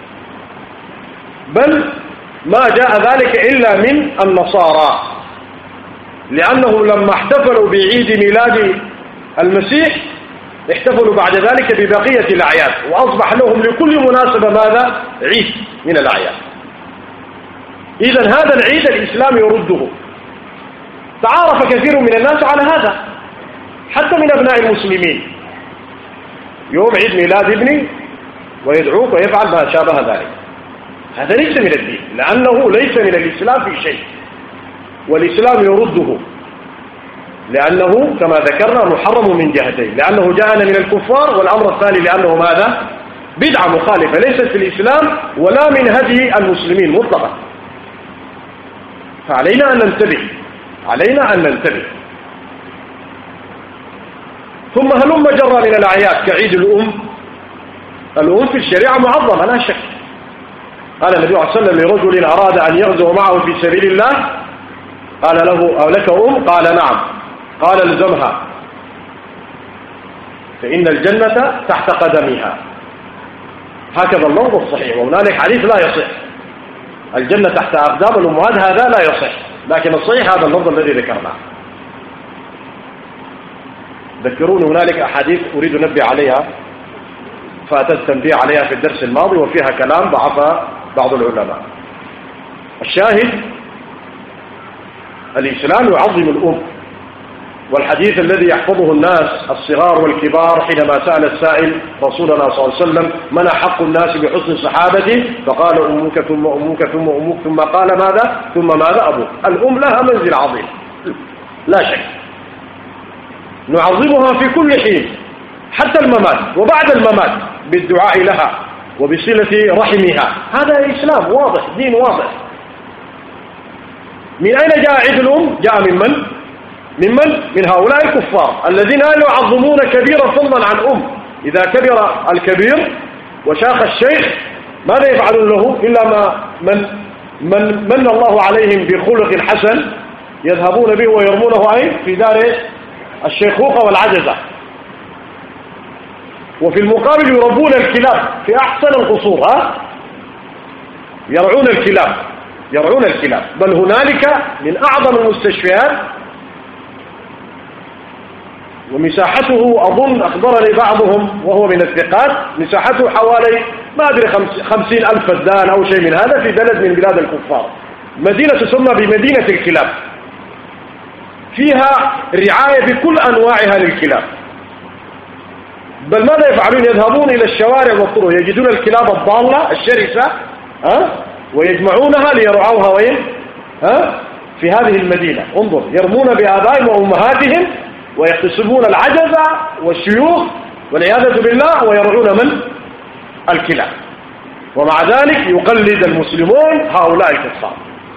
بل ما جاء ذلك إلا من النصارى، لأنهم لما احتفلوا بعيد ميلاد المسيح احتفلوا بعد ذلك ببقية الأعياد، وأصبح لهم لكل مناسبة ماذا؟ عيد من الأعياد. إذن هذا العيد الإسلام يرده. تعارف كثير من الناس على هذا حتى من أبناء المسلمين، يوم عيد ميلاد ابني ويدعوك ويفعل ما شابه ذلك. هذا ليس من الدين، لأنه ليس من الإسلام في شيء، والإسلام يرده، لأنه كما ذكرنا محرم من جهتين، لأنه جاءنا من الكفار، والأمر الثاني لأنه ماذا؟ بدعة مخالفة ليست في الإسلام ولا من هدي المسلمين مطلقا. فعلينا أن ننتبه، علينا أن ننتبه. ثم هلم جرى من الأعياد كعيد الأم. الأم في الشريعة معظمة لا شك. قال النبي صلى الله عليه وسلم لرجل أراد أن يغزو معه في سبيل الله قال له أولك أم؟ قال نعم. قال الزمها فإن الجنة تحت قدمها. هكذا اللفظ الصحيح، وهنالك حديث لا يصح الجنة تحت أقدام الأمهات، هذا لا يصح، لكن الصحيح هذا اللفظ الذي ذكرناه. ذكروني هنالك أحاديث أريد نبه عليها فأتت التنبيه عليها في الدرس الماضي وفيها كلام ضعف بعض العلماء. الشاهد الإسلام يعظم الأم، والحديث الذي يحفظه الناس الصغار والكبار حينما سأل السائل رسولنا صلى الله عليه وسلم من أحق الناس بحسن صحابته؟ فقال أمك ثم أمك ثم أمك ثم قال ماذا؟ ثم ماذا؟ أبوك. الأم لها منزل عظيم لا شك، نعظمها في كل حين حتى الممات وبعد الممات بالدعاء لها وبصلة رحمها. هذا إسلام واضح، دين واضح. من أين جاء عيد الأم؟ جاء من هؤلاء الكفار الذين لا يعظمون كبيرا فضلا عن أم. إذا كبر الكبير وشاخ الشيخ ماذا يفعلون له إلا ما من الله عليهم بخلق حسن يذهبون به ويرمونه أين؟ في دار الشيخوخة والعجزة. وفي المقابل يربون الكلاب في أحسن القصور، يرعون الكلاب. بل هنالك من أعظم المستشفيات ومساحته أظن أخبرني بعضهم وهو من الثقات مساحته حوالي ما أدري 50,000 فدان أو شيء من هذا في بلد من بلاد الكفار، مدينة تسمى بمدينة الكلاب، فيها رعاية بكل أنواعها للكلاب. بل ماذا يفعلون؟ يذهبون إلى الشوارع والطرق يجدون الكلاب الضالة الشرسة ويجمعونها ليرعوها وين؟ في هذه المدينة. انظر، يرمون بآبائهم وأمهاتهم ويقتسمون العجزة والشيوخ والعياذة بالله ويرعون من؟ الكلاب. ومع ذلك يقلد المسلمون هؤلاء الكفار.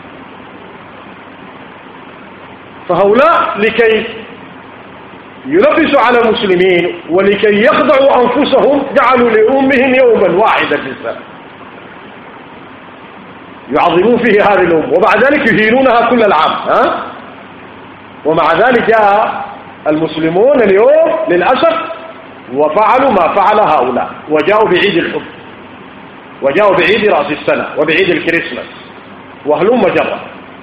فهؤلاء لكي يلبسوا على المسلمين ولكي يخضعوا أنفسهم جعلوا لأمهم يوما واحدا في السنة يعظمون فيه هذه الأم، وبعد ذلك يهينونها كل العام. ومع ذلك جاء المسلمون اليوم للأسف وفعلوا ما فعل هؤلاء، وجاءوا بعيد الحب وجاءوا بعيد رأس السنة وبعيد الكريسماس وهلم جرة.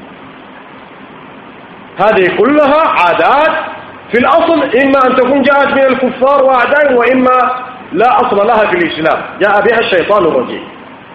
هذه كلها عادات في الأصل إما أن تكون جاءت من الكفار وأعدائهم وإما لا أصل لها في الإسلام، جاء بها الشيطان الرجيم.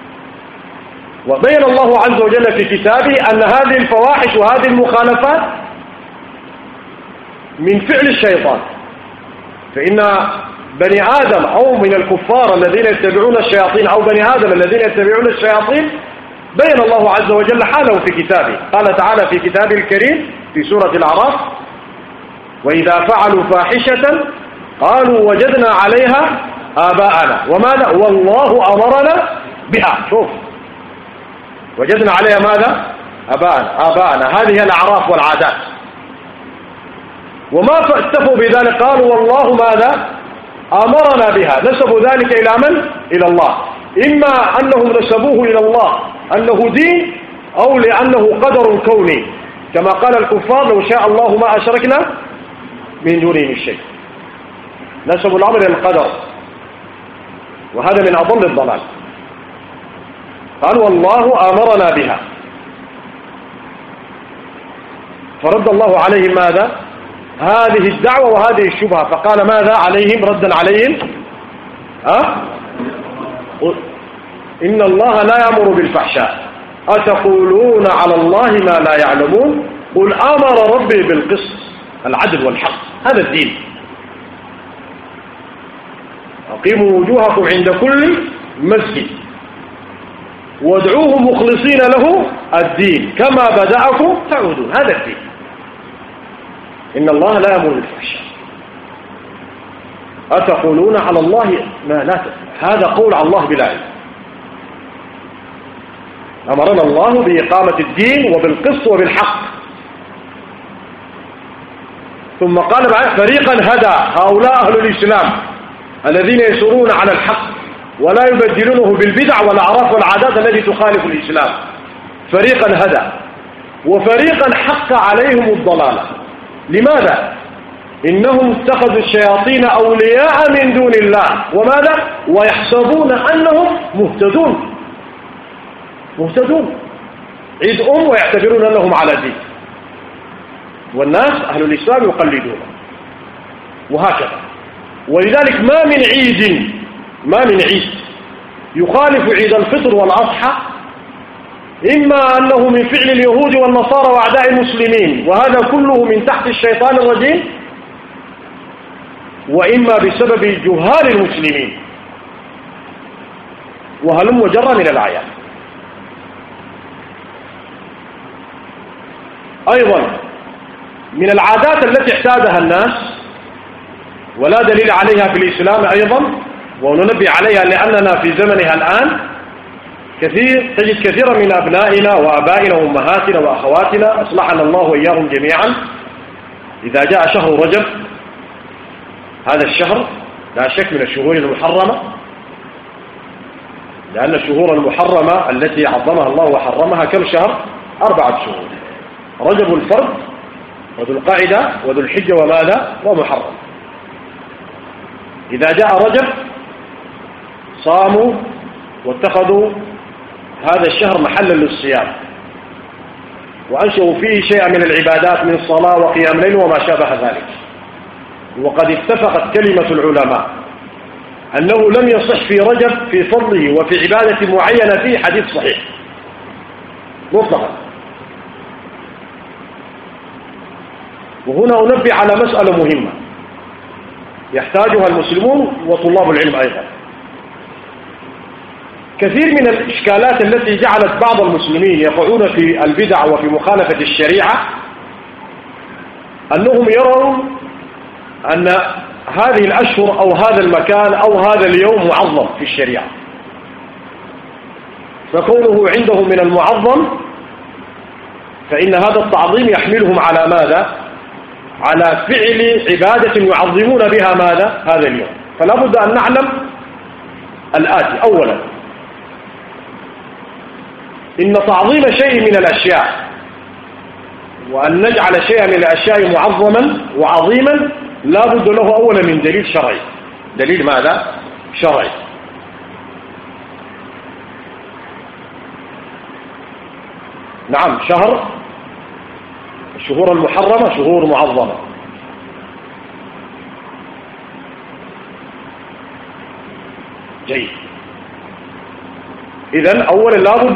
وبين الله عز وجل في كتابه أن هذه الفواحش وهذه المخالفات من فعل الشيطان، فإن بني آدم أو من الكفار الذين يتبعون الشياطين أو بني آدم الذين يتبعون الشياطين بين الله عز وجل حاله في كتابه. قال تعالى في كتابه الكريم في سورة الأعراف: وإذا فعلوا فاحشة قالوا وجدنا عليها آباءنا وماذا والله أمرنا بها. شوف، وجدنا عليها ماذا؟ آباءنا. هذه الأعراف والعادات. وما اكتفوا بذلك، قالوا والله ماذا؟ أمرنا بها. نسبوا ذلك إلى من؟ إلى الله. إما أنهم نسبوه إلى الله أنه دين، أو لأنه قدر كوني، كما قال الكفار: لو شاء الله ما أشركنا من دونه من شيء. نسبوا الأمر إلى القدر، وهذا من أضل الضلال. قالوا والله أمرنا بها، فرد الله عليهم ماذا؟ هذه الدعوة وهذه الشبهة. فقال ماذا عليهم ردا عليهم؟ إن الله لا يأمر بالفحشاء أتقولون على الله ما لا يعلمون قل أمر ربي بالقسط العدل والحق. هذا الدين. أقيموا وجوهكم عند كل مسجد وادعوه مخلصين له الدين كما بدأكم تعودون. هذا الدين. إن الله لا يأمر بالفحشاء أتقولون على الله ما لا تفعلون. هذا قول على الله بلا علم. أمرنا الله بإقامة الدين وبالقسط وبالحق. ثم قال فريقا هدى، هؤلاء أهل الإسلام الذين يسيرون على الحق ولا يبدلونه بالبدع والأعراف والعادات التي تخالف الإسلام. فريقا هدى وفريقا حق عليهم الضلالة. لماذا؟ إنهم اتخذوا الشياطين أولياء من دون الله وماذا؟ ويحسبون أنهم مهتدون. عيد ويعتبرون أنهم على دين، والناس أهل الإسلام يقلدون، وهكذا. ولذلك ما من عيد يخالف عيد الفطر والأضحى، إما أنه من فعل اليهود والنصارى وأعداء المسلمين، وهذا كله من تحت الشيطان الرجيم، وإما بسبب جهال المسلمين، وهلم جرى من الآيات. أيضا من العادات التي اعتادها الناس ولا دليل عليها في الإسلام أيضا، وننبه عليها لأننا في زمنها الآن تجد كثيرا من أبنائنا وأبائنا وأمهاتنا وأخواتنا أصلحنا الله وإياهم جميعا، إذا جاء شهر رجب، هذا الشهر لا شك من الشهور المحرمة، لأن الشهور المحرمة التي عظمها الله وحرمها كم شهر؟ 4 شهور: رجب الفرد وذو القعدة وذو الحجة وماذا؟ ومحرم. إذا جاء رجب صاموا واتخذوا هذا الشهر محلا للصيام، وأنشأوا فيه شيئا من العبادات من صلاة وقيام ليل وما شابه ذلك. وقد اتفقت كلمة العلماء أنه لم يصح في رجب في فضله وفي عبادة معينة فيه حديث صحيح مطلقا. وهنا أنبه على مسألة مهمة يحتاجها المسلمون وطلاب العلم أيضا. كثير من الإشكالات التي جعلت بعض المسلمين يقعون في البدع وفي مخالفة الشريعة أنهم يرون أن هذه الأشهر أو هذا المكان أو هذا اليوم معظم في الشريعة، فكونه عندهم من المعظم فإن هذا التعظيم يحملهم على ماذا؟ على فعل عبادة يعظمون بها ماذا؟ هذا اليوم. فلا بد أن نعلم الآتي: أولا، إن تعظيم شيء من الأشياء وأن نجعل شيئا من الأشياء معظما وعظيما لا بد له أولا من دليل شرعي. دليل ماذا؟ شرعي. نعم، الشهور المحرمة شهور معظمة. جيد. إذن أولا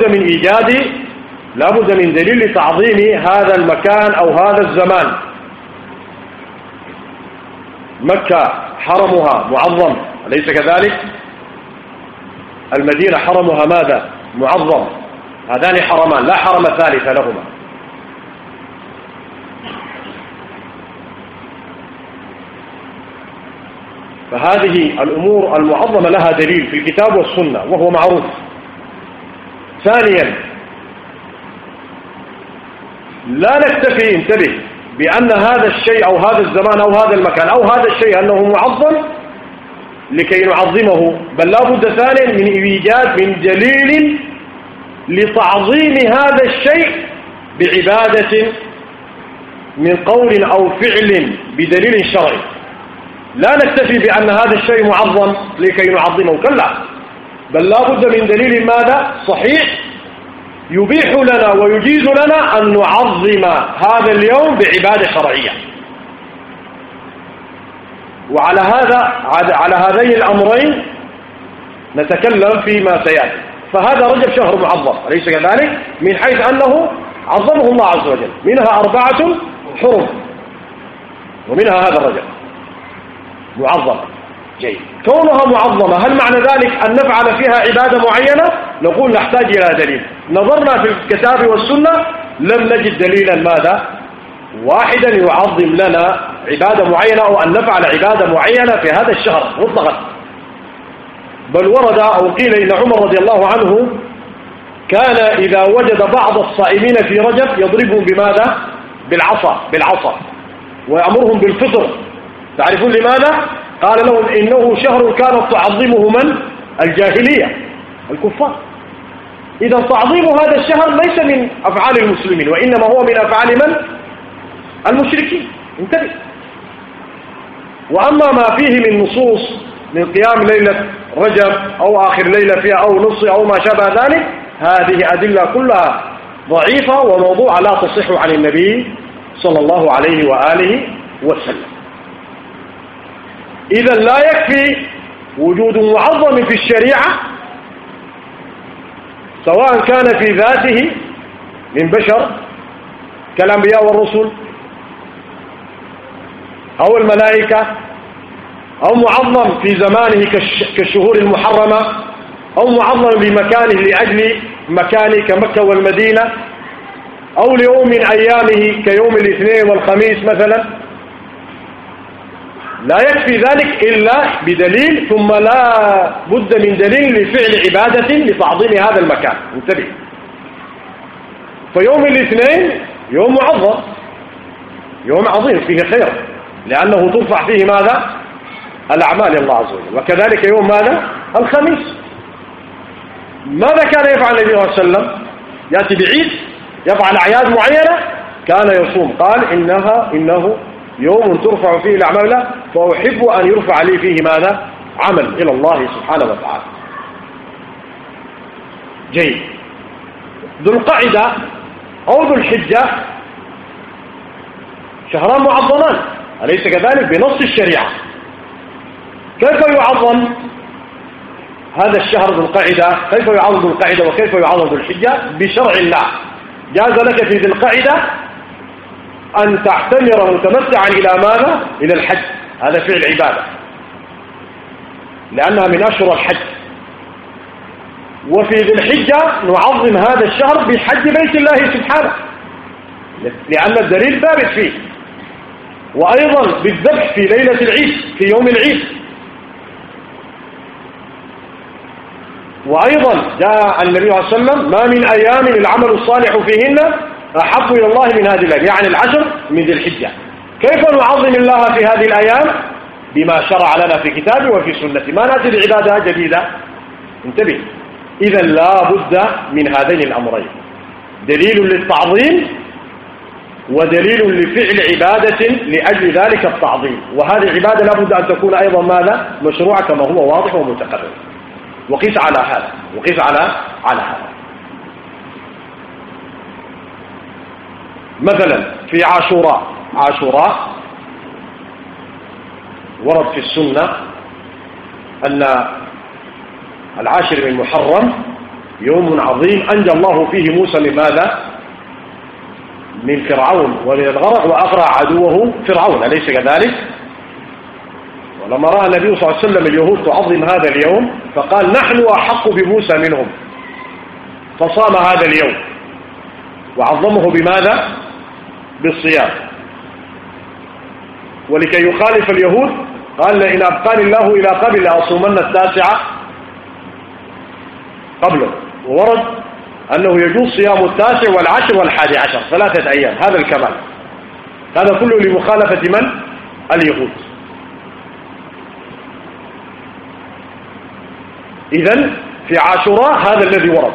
لا بد من دليل لتعظيم هذا المكان أو هذا الزمان. مكة حرمها معظم، أليس كذلك؟ المدينة حرمها ماذا؟ معظم. هذان حرمان لا حرم ثالث لهما. فهذه الأمور المعظمة لها دليل في الكتاب والسنة وهو معروف. ثانيا، لا نكتفي، انتبه، بأن هذا الشيء أو هذا الزمان أو هذا المكان أو هذا الشيء أنه معظم لكي نعظمه، بل لا بد ثانيا من إيجاد من دليل لتعظيم هذا الشيء بعبادة من قول أو فعل بدليل شرعي. لا نكتفي بأن هذا الشيء معظم لكي نعظمه، كلا، بل لا بد من دليل ماذا؟ صحيح يبيح لنا ويجيز لنا أن نعظم هذا اليوم بعبادة شرعية. وعلى على هذين الأمرين نتكلم فيما سيأتي. فهذا رجب شهر معظم، أليس كذلك؟ من حيث أنه عظمه الله عز وجل، منها 4 حرم ومنها هذا الرجب معظم. جيد. كونها معظمة هل معنى ذلك أن نفعل فيها عبادة معينة؟ نقول نحتاج إلى دليل. نظرنا في الكتاب والسنة لم نجد دليلا ماذا؟ واحدا يعظم لنا عبادة معينة أو أن نفعل عبادة معينة في هذا الشهر مطلقا. بل ورد أو قيل إن عمر رضي الله عنه كان إذا وجد بعض الصائمين في رجب يضربهم بماذا؟ بالعصا ويأمرهم بالفطر. تعرفون لماذا؟ قال لهم إنه شهر كانت تعظمه من؟ الجاهلية، الكفار. إذا تعظيم هذا الشهر ليس من أفعال المسلمين، وإنما هو من أفعال من؟ المشركين. انتبه. وأما ما فيه من نصوص من قيام ليلة رجب أو آخر ليلة فيها أو نص أو ما شابه ذلك، هذه أدلة كلها ضعيفة وموضوع لا تصح عن النبي صلى الله عليه وآله وسلم. إذا لا يكفي وجود معظم في الشريعة سواء كان في ذاته من بشر كالأنبياء والرسل أو الملائكة، أو معظم في زمانه كالشهور المحرمة، أو معظم بمكانه لأجل مكانه كمكة والمدينة، أو ليوم من أيامه كيوم الاثنين والخميس مثلا. لا يكفي ذلك إلا بدليل، ثم لا بد من دليل لفعل عبادة لتعظيم هذا المكان. انتبه. فيوم الاثنين يوم معظم، يوم عظيم فيه خير، لأنه ترفع فيه ماذا؟ الأعمال الله عز وجل. وكذلك يوم ماذا؟ الخميس. ماذا كان يفعل النبي صلى الله عليه وسلم؟ يأتي بعيد، يفعل أعياد معينة، كان يصوم. قال إنه يوم ترفع فيه الأعمال، فأحب أن يرفع لي فيه ماذا؟ عمل إلى الله سبحانه وتعالى. جيد. ذو القعدة أو ذو الحجة شهران معظمان، أليس كذلك؟ بنص الشريعة. كيف يعظم هذا الشهر ذو القعدة؟ كيف يعظم ذو القعدة وكيف يعظم ذو الحجة؟ بشرع الله. جاز لك في ذي القعدة أن تعتمر متمتعا إلى ماذا؟ إلى الحج، هذا فعل عبادة لأنها من أشهر الحج. وفي ذي الحجة نعظم هذا الشهر بحج بيت الله سبحانه، لأن الدليل ثابت فيه. وأيضا بالذبح في ليلة العيد، في يوم العيد. وأيضا جاء النبي صلى الله عليه وسلم: ما من أيام العمل الصالح فيهن أحب إلى الله من هذه الأيام، يعني العشر من ذي الحجة. كيف نعظم الله في هذه الأيام؟ بما شرع لنا في كتابه وفي سنته، ما نأتي بعبادة جديدة. انتبه. إذا لا بد من هذين الأمرين: دليل للتعظيم ودليل لفعل عبادة لأجل ذلك التعظيم. وهذه العبادة لا بد أن تكون أيضا ماذا؟ مشروعة كما هو واضح ومتقرر. وقيس على هذا، وقيس على هذا. مثلا في عاشوراء ورد في السنة أن العاشر من محرم يوم عظيم أنجى الله فيه موسى من ماذا؟ من فرعون ومن الغرق، وأغرى عدوه فرعون، أليس كذلك؟ لما رأى النبي صلى الله عليه وسلم اليهود تعظم هذا اليوم فقال نحن أحق بموسى منهم، فصام هذا اليوم وعظمه بماذا؟ بالصيام. ولكي يخالف اليهود قال لئن أبقاني الله إلى قبل لأصومن 9 قبله، وورد أنه يجوز صيام 9 والعشر وال11 3 أيام. هذا الكمال، هذا كله لمخالفة من؟ اليهود. إذن في عاشوراء هذا الذي ورد.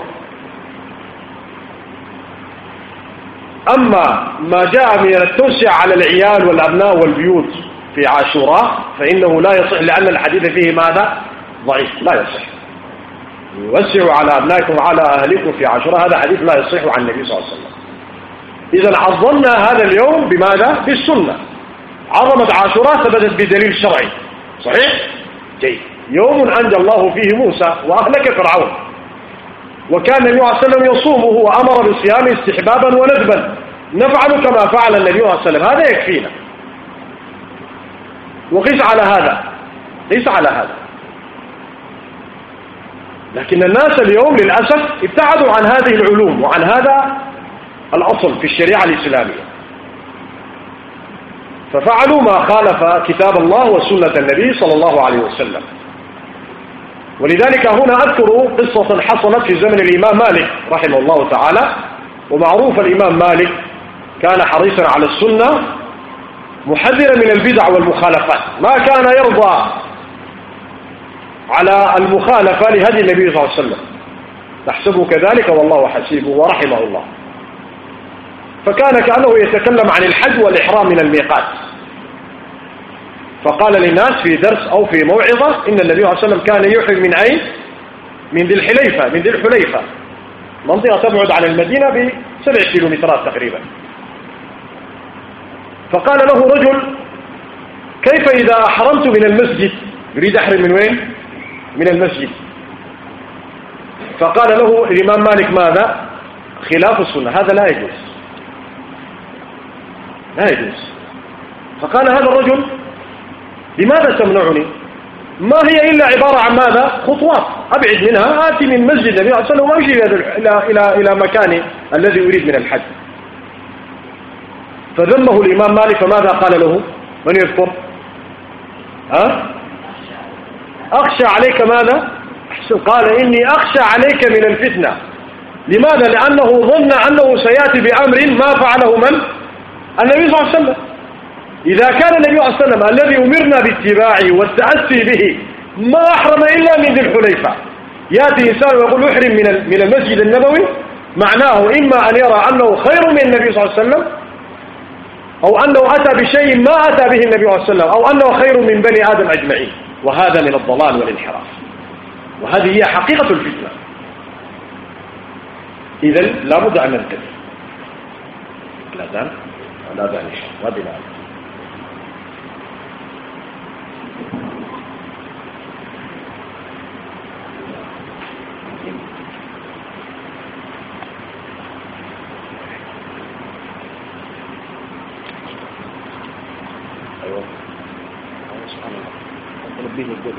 أما ما جاء من التوسع على العيال والأبناء والبيوت في عاشوراء فإنه لا يصح، لأن الحديث فيه ماذا؟ ضعيف، لا يصح. يوسعوا على أبنائكم وعلى أهلكم في عاشوراء، هذا حديث لا يصح عن النبي صلى الله عليه وسلم. إذن عظمنا هذا اليوم بماذا؟ بالسنة. عظمت عاشوراء ثبتت بدليل شرعي صحيح؟ جيد. يوم أنجى الله فيه موسى وأهلك فرعون، وكان النبي صلى الله عليه وسلم يصومه وأمر بصيامه استحبابا وندبا، نفعل كما فعل النبي صلى الله عليه وسلم، هذا يكفينا. وقيس على هذا، ليس على هذا. لكن الناس اليوم للأسف ابتعدوا عن هذه العلوم وعن هذا الأصل في الشريعة الإسلامية، ففعلوا ما خالف كتاب الله وسنة النبي صلى الله عليه وسلم. ولذلك هنا أذكر قصة حصلت في زمن الإمام مالك رحمه الله تعالى. ومعروف الإمام مالك كان حريصا على السنة محذرا من البدع والمخالفات، ما كان يرضى على المخالفة لهدي النبي صلى الله عليه وسلم، نحسبه كذلك والله حسيبه ورحمه الله. فكان كأنه يتكلم عن الحج والإحرام من الميقات، فقال للناس في درس أو في موعظة إن النبي صلى الله عليه وسلم كان يحرم من أين؟ من ذي الحليفة، من ذي الحليفة، منطقة تبعد عن المدينة ب7 كيلومترات تقريبا. فقال له رجل كيف إذا أحرمت من المسجد؟ يريد أحرم من وين؟ من المسجد. فقال له الإمام مالك ماذا؟ خلاف السنة، هذا لا يجوز، لا يجوز. فقال هذا الرجل لماذا تمنعني؟ ما هي إلا عبارة عن ماذا؟ خطوات أبعد منها، آتي من مسجد النبي صلى الله عليه وسلم وأمشي إلى مكاني الذي أريد من الحج. فذمه الإمام مالك، فماذا قال له؟ من يذكر؟ أخشى عليك ماذا؟ قال إني أخشى عليك من الفتنة. لماذا؟ لأنه ظن أنه سيأتي بأمر ما فعله من؟ النبي صلى الله عليه وسلم. إذا كان النبي صلى الله عليه وسلم الذي أمرنا باتباعه والتأسي به ما أحرم إلا من ذي الحليفة، يأتي إنسان ويقول أحرم من المسجد النبوي، معناه إما أن يرى أنه خير من النبي صلى الله عليه وسلم، أو أنه أتى بشيء ما أتى به النبي صلى الله عليه وسلم، أو أنه خير من بني آدم أجمعين، وهذا من الضلال والانحراف، وهذه هي حقيقة الفتنة. إذن لا بد أن ننتبه. الأذان والأذان هذه الآية. أيوة. سبحان الله. ربي يقول.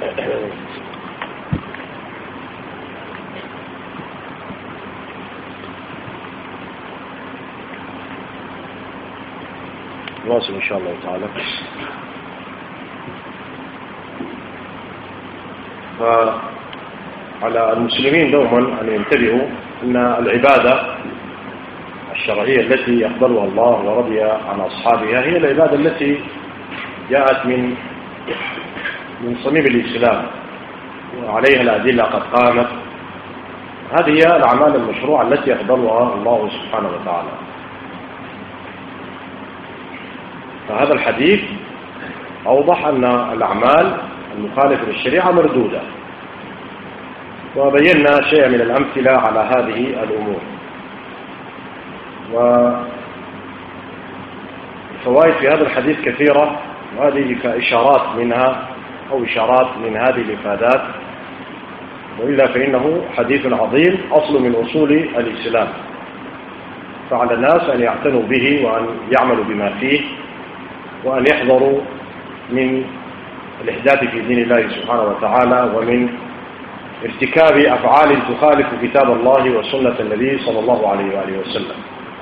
نواصل إن شاء الله تعالى. فعلى المسلمين دوما أن ينتبهوا أن العبادة الشرعية التي يقبلها الله ورضي عن أصحابها هي العبادة التي جاءت من صميم الإسلام وعليها الأدلة قد قامت. هذه هي الأعمال المشروعة التي يقبلها الله سبحانه وتعالى. فهذا الحديث أوضح أن الأعمال المخالفة للشريعة مردودة، وبينا شيئا من الأمثلة على هذه الأمور. والفوائد في هذا الحديث كثيرة، وهذه إشارات منها أو إشارات من هذه الإفادات، وإلا فإنه حديث عظيم أصل من أصول الإسلام، فعلى الناس أن يعتنوا به وأن يعملوا بما فيه، وأن يحذروا من الإحداث في دين الله سبحانه وتعالى ومن ارتكاب أفعال تخالف كتاب الله وسنة النبي صلى الله عليه وآله وسلم.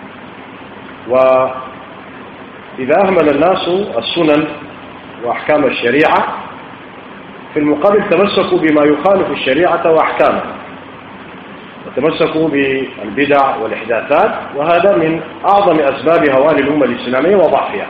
وإذا أهمل الناس السنن وأحكام الشريعة، في المقابل تمسكوا بما يخالف الشريعة وأحكامها، وتمسكوا بالبدع والإحداثات، وهذا من أعظم أسباب هوان الأمة الإسلامية وضعفها.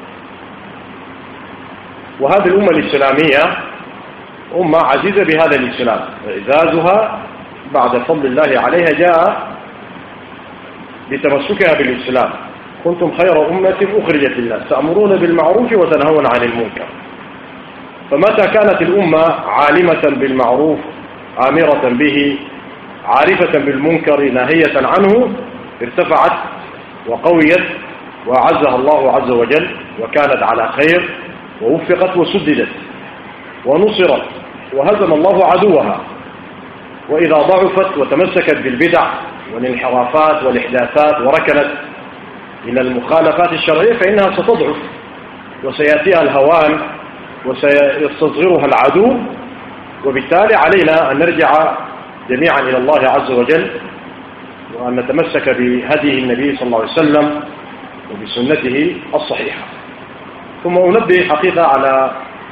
وهذه الأمة الإسلامية أمة عزيزة بهذا الإسلام، إعزازها بعد فضل الله عليها جاء بتمسكها بالإسلام. كنتم خير أمة أخرجت للناس تأمرون بالمعروف وتنهون عن المنكر. فمتى كانت الأمة عالمة بالمعروف آمرة به عارفة بالمنكر ناهية عنه، ارتفعت وقويت وعزها الله عز وجل، وكانت على خير ووفقت وسددت ونصرت وهزم الله عدوها. وإذا ضعفت وتمسكت بالبدع والانحرافات والإحداثات وركنت إلى المخالفات الشرعية فإنها ستضعف وسيأتيها الهوان وسيستصغرها العدو. وبالتالي علينا أن نرجع جميعا إلى الله عز وجل، وأن نتمسك بهديه النبي صلى الله عليه وسلم وبسنته الصحيحة. ثم أنبه حقيقة على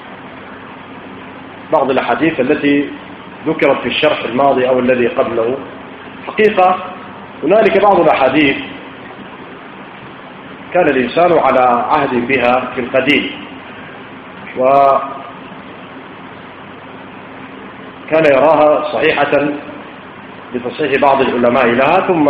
بعض الأحاديث التي ذكرت في الشرح الماضي أو الذي قبله. حقيقة هنالك بعض الأحاديث كان الإنسان على عهد بها في القديم، وكان يراها صحيحة بتصحيح بعض العلماء لها، ثم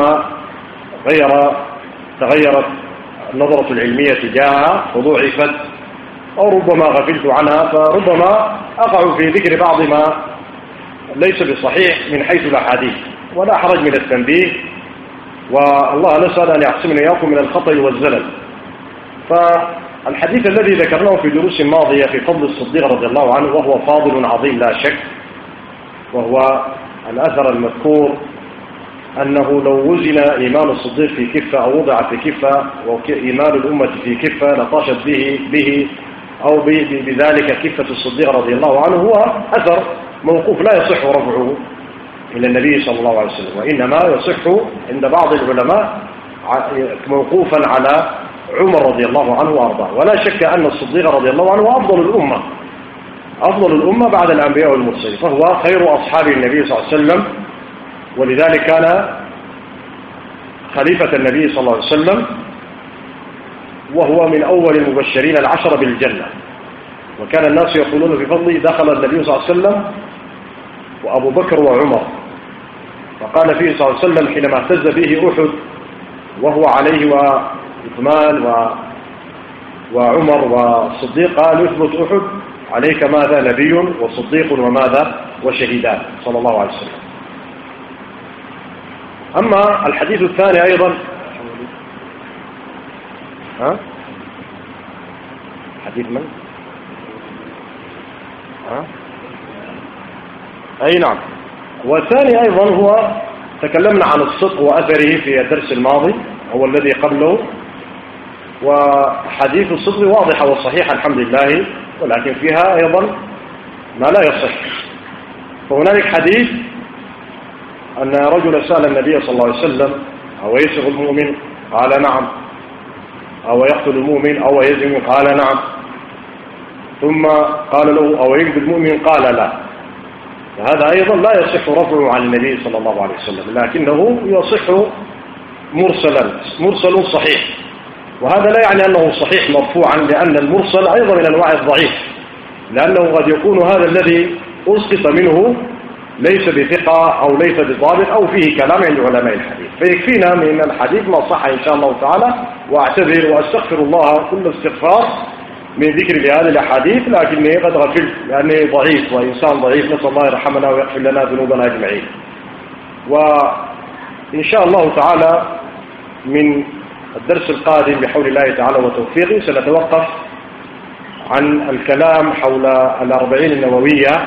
تغيرت النظرة العلمية تجاهها وضعفت، أو ربما غفلت عنها، فربما أقع في ذكر بعض ما ليس بصحيح من حيث الأحاديث، ولا حرج من التنبيه، والله نسأل أن يعصمنا إياكم من الخطأ والزلل. فالحديث الذي ذكرناه في دروس ماضية في فضل الصديق رضي الله عنه، وهو فاضل عظيم لا شك، وهو الأثر المذكور أنه لو وزن إيمان الصديق في كفة أو وضع في كفة وإيمان الأمة في كفة لطاشت به أو بذلك كفة الصديق رضي الله عنه. هو أثر موقوف لا يصح رفعه إلى النبي صلى الله عليه وسلم، وإنما يصح عند بعض العلماء موقوفا على عمر رضي الله عنه وأرضاه. ولا شك أن الصديق رضي الله عنه أفضل الأمة بعد الأنبياء والمرسلين، فهو خير أصحاب النبي صلى الله عليه وسلم، ولذلك كان خليفة النبي صلى الله عليه وسلم، وهو من أول المبشرين العشرة بالجنة. وكان الناس يقولون في فضله دخل النبي صلى الله عليه وسلم وأبو بكر وعمر، فقال فيه صلى الله عليه وسلم حينما اهتز به أحد وهو عليه وعثمان وعمر والصديق، قال اثبت أحد عليك ماذا نبي وصديق وماذا وشهيدان صلى الله عليه وسلم. أما الحديث الثاني أيضا، حديث من؟ أي نعم. والثاني أيضا هو تكلمنا عن الصدق وأثره في الدرس الماضي، هو الذي قبله. وحديث الصدق واضحة وصحيحة الحمد لله، ولكن فيها أيضا ما لا يصح. فهنالك حديث أن رجل سأل النبي صلى الله عليه وسلم: أو يسرق المؤمن؟ قال نعم. أو يقتل المؤمن أو يزن؟ قال نعم. ثم قال له: أو يكذب المؤمن؟ قال لا. فهذا أيضا لا يصح رفعه عن النبي صلى الله عليه وسلم، لكنه يصح مرسل صحيح. وهذا لا يعني أنه صحيح مرفوعا، لأن المرسل أيضا من أنواع الضعيف، لأنه قد يكون هذا الذي أسقط منه ليس بثقة أو ليس بضابط أو فيه كلام عند علماء الحديث. فيكفينا من الحديث ما صح إن شاء الله تعالى، وأعتذر وأستغفر الله كل استغفار من ذكر لهذه الأحاديث، لكني قد غفلت لأني ضعيف وإنسان ضعيف، نسأل الله يرحمنا ويغفر لنا ذنوبنا أجمعين. وإن شاء الله تعالى من الدرس القادم بحول الله تعالى وتوفيقه سنتوقف عن الكلام حول 40 النووية،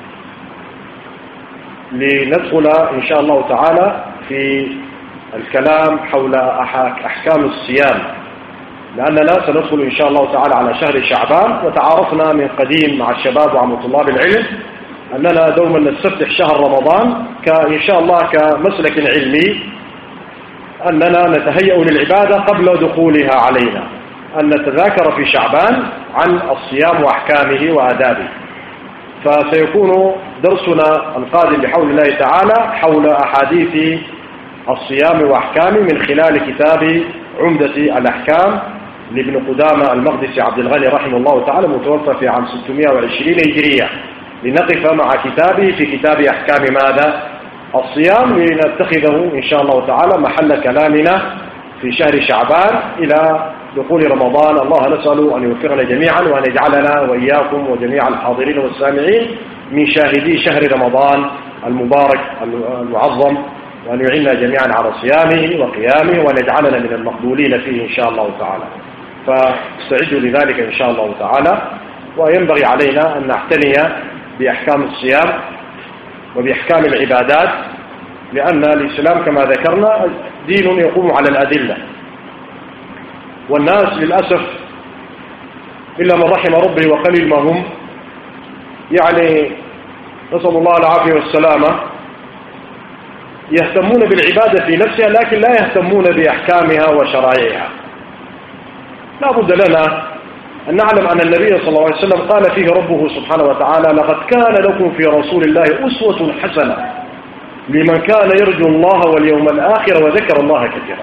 لندخل إن شاء الله تعالى في الكلام حول أحكام الصيام، لأننا سندخل إن شاء الله تعالى على شهر شعبان. وتعارفنا من قديم مع الشباب ومع طلاب العلم أننا دوما نستفتح شهر رمضان إن شاء الله كمسلك علمي، أننا نتهيأ للعبادة قبل دخولها علينا، أن نتذاكر في شعبان عن الصيام وأحكامه وآدابه. فسيكون درسنا القادم بحول الله تعالى حول أحاديث الصيام وأحكامه من خلال كتاب عمدة الأحكام لابن قدامة المقدسي عبد الغني رحمه الله تعالى، متوفى في عام 620 هجرية، لنقف مع كتابه في كتاب أحكام ماذا؟ الصيام، لنتخذه إن شاء الله تعالى محل كلامنا في شهر شعبان إلى دخول رمضان. الله نسأل أن يوفقنا جميعا وأن يجعلنا وإياكم وجميع الحاضرين والسامعين من شاهدي شهر رمضان المبارك المعظم، وأن يعيننا جميعا على صيامه وقيامه، وأن يجعلنا من المقبولين فيه إن شاء الله تعالى. فاستعدوا لذلك إن شاء الله تعالى. وينبغي علينا أن نعتني بأحكام الصيام وبأحكام العبادات، لأن الإسلام كما ذكرنا دين يقوم على الأدلة، والناس للأسف إلا من رحم ربي وقليل ما هم، يعني نسأل الله العافية والسلامة، يهتمون بالعبادة في نفسها لكن لا يهتمون بأحكامها وشرائعها. لا بد لنا أن نعلم أن النبي صلى الله عليه وسلم قال فيه ربه سبحانه وتعالى: لقد كان لكم في رسول الله أسوة حسنة لمن كان يرجو الله واليوم الآخر وذكر الله كثيرا.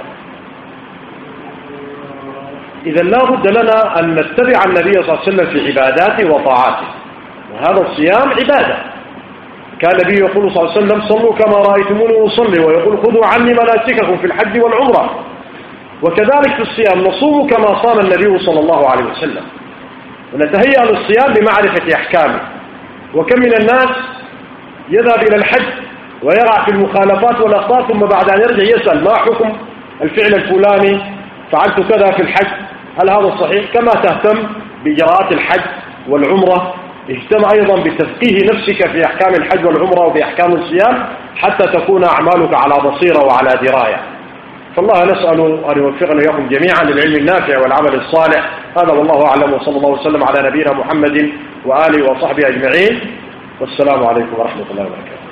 إذا لا بد لنا أن نتبع النبي صلى الله عليه وسلم في عباداته وطاعاته، وهذا الصيام عبادة. كان النبي يقول صلى الله عليه وسلم: صلوا كما رأيتموني أصلي، ويقول: خذوا عني مناسككم في الحج والعمرة. وكذلك في الصيام نصوم كما صام النبي صلى الله عليه وسلم، ونتهيأ للصيام بمعرفة أحكامه. وكم من الناس يذهب إلى الحج ويرى في المخالفات والأخطاء، ثم بعد أن يرجع يسأل: ما حكم الفعل الفلاني؟ فعلت كذا في الحج، هل هذا صحيح؟ كما تهتم بإجراءات الحج والعمرة، اهتم أيضا بتفقيه نفسك في أحكام الحج والعمرة وبأحكام الصيام، حتى تكون أعمالك على بصيرة وعلى دراية. فالله نسأل أن يوفقنا إياكم جميعا للعلم النافع والعمل الصالح. هذا والله أعلم، وصلى الله وسلم على نبينا محمد وآله وصحبه أجمعين، والسلام عليكم ورحمة الله وبركاته.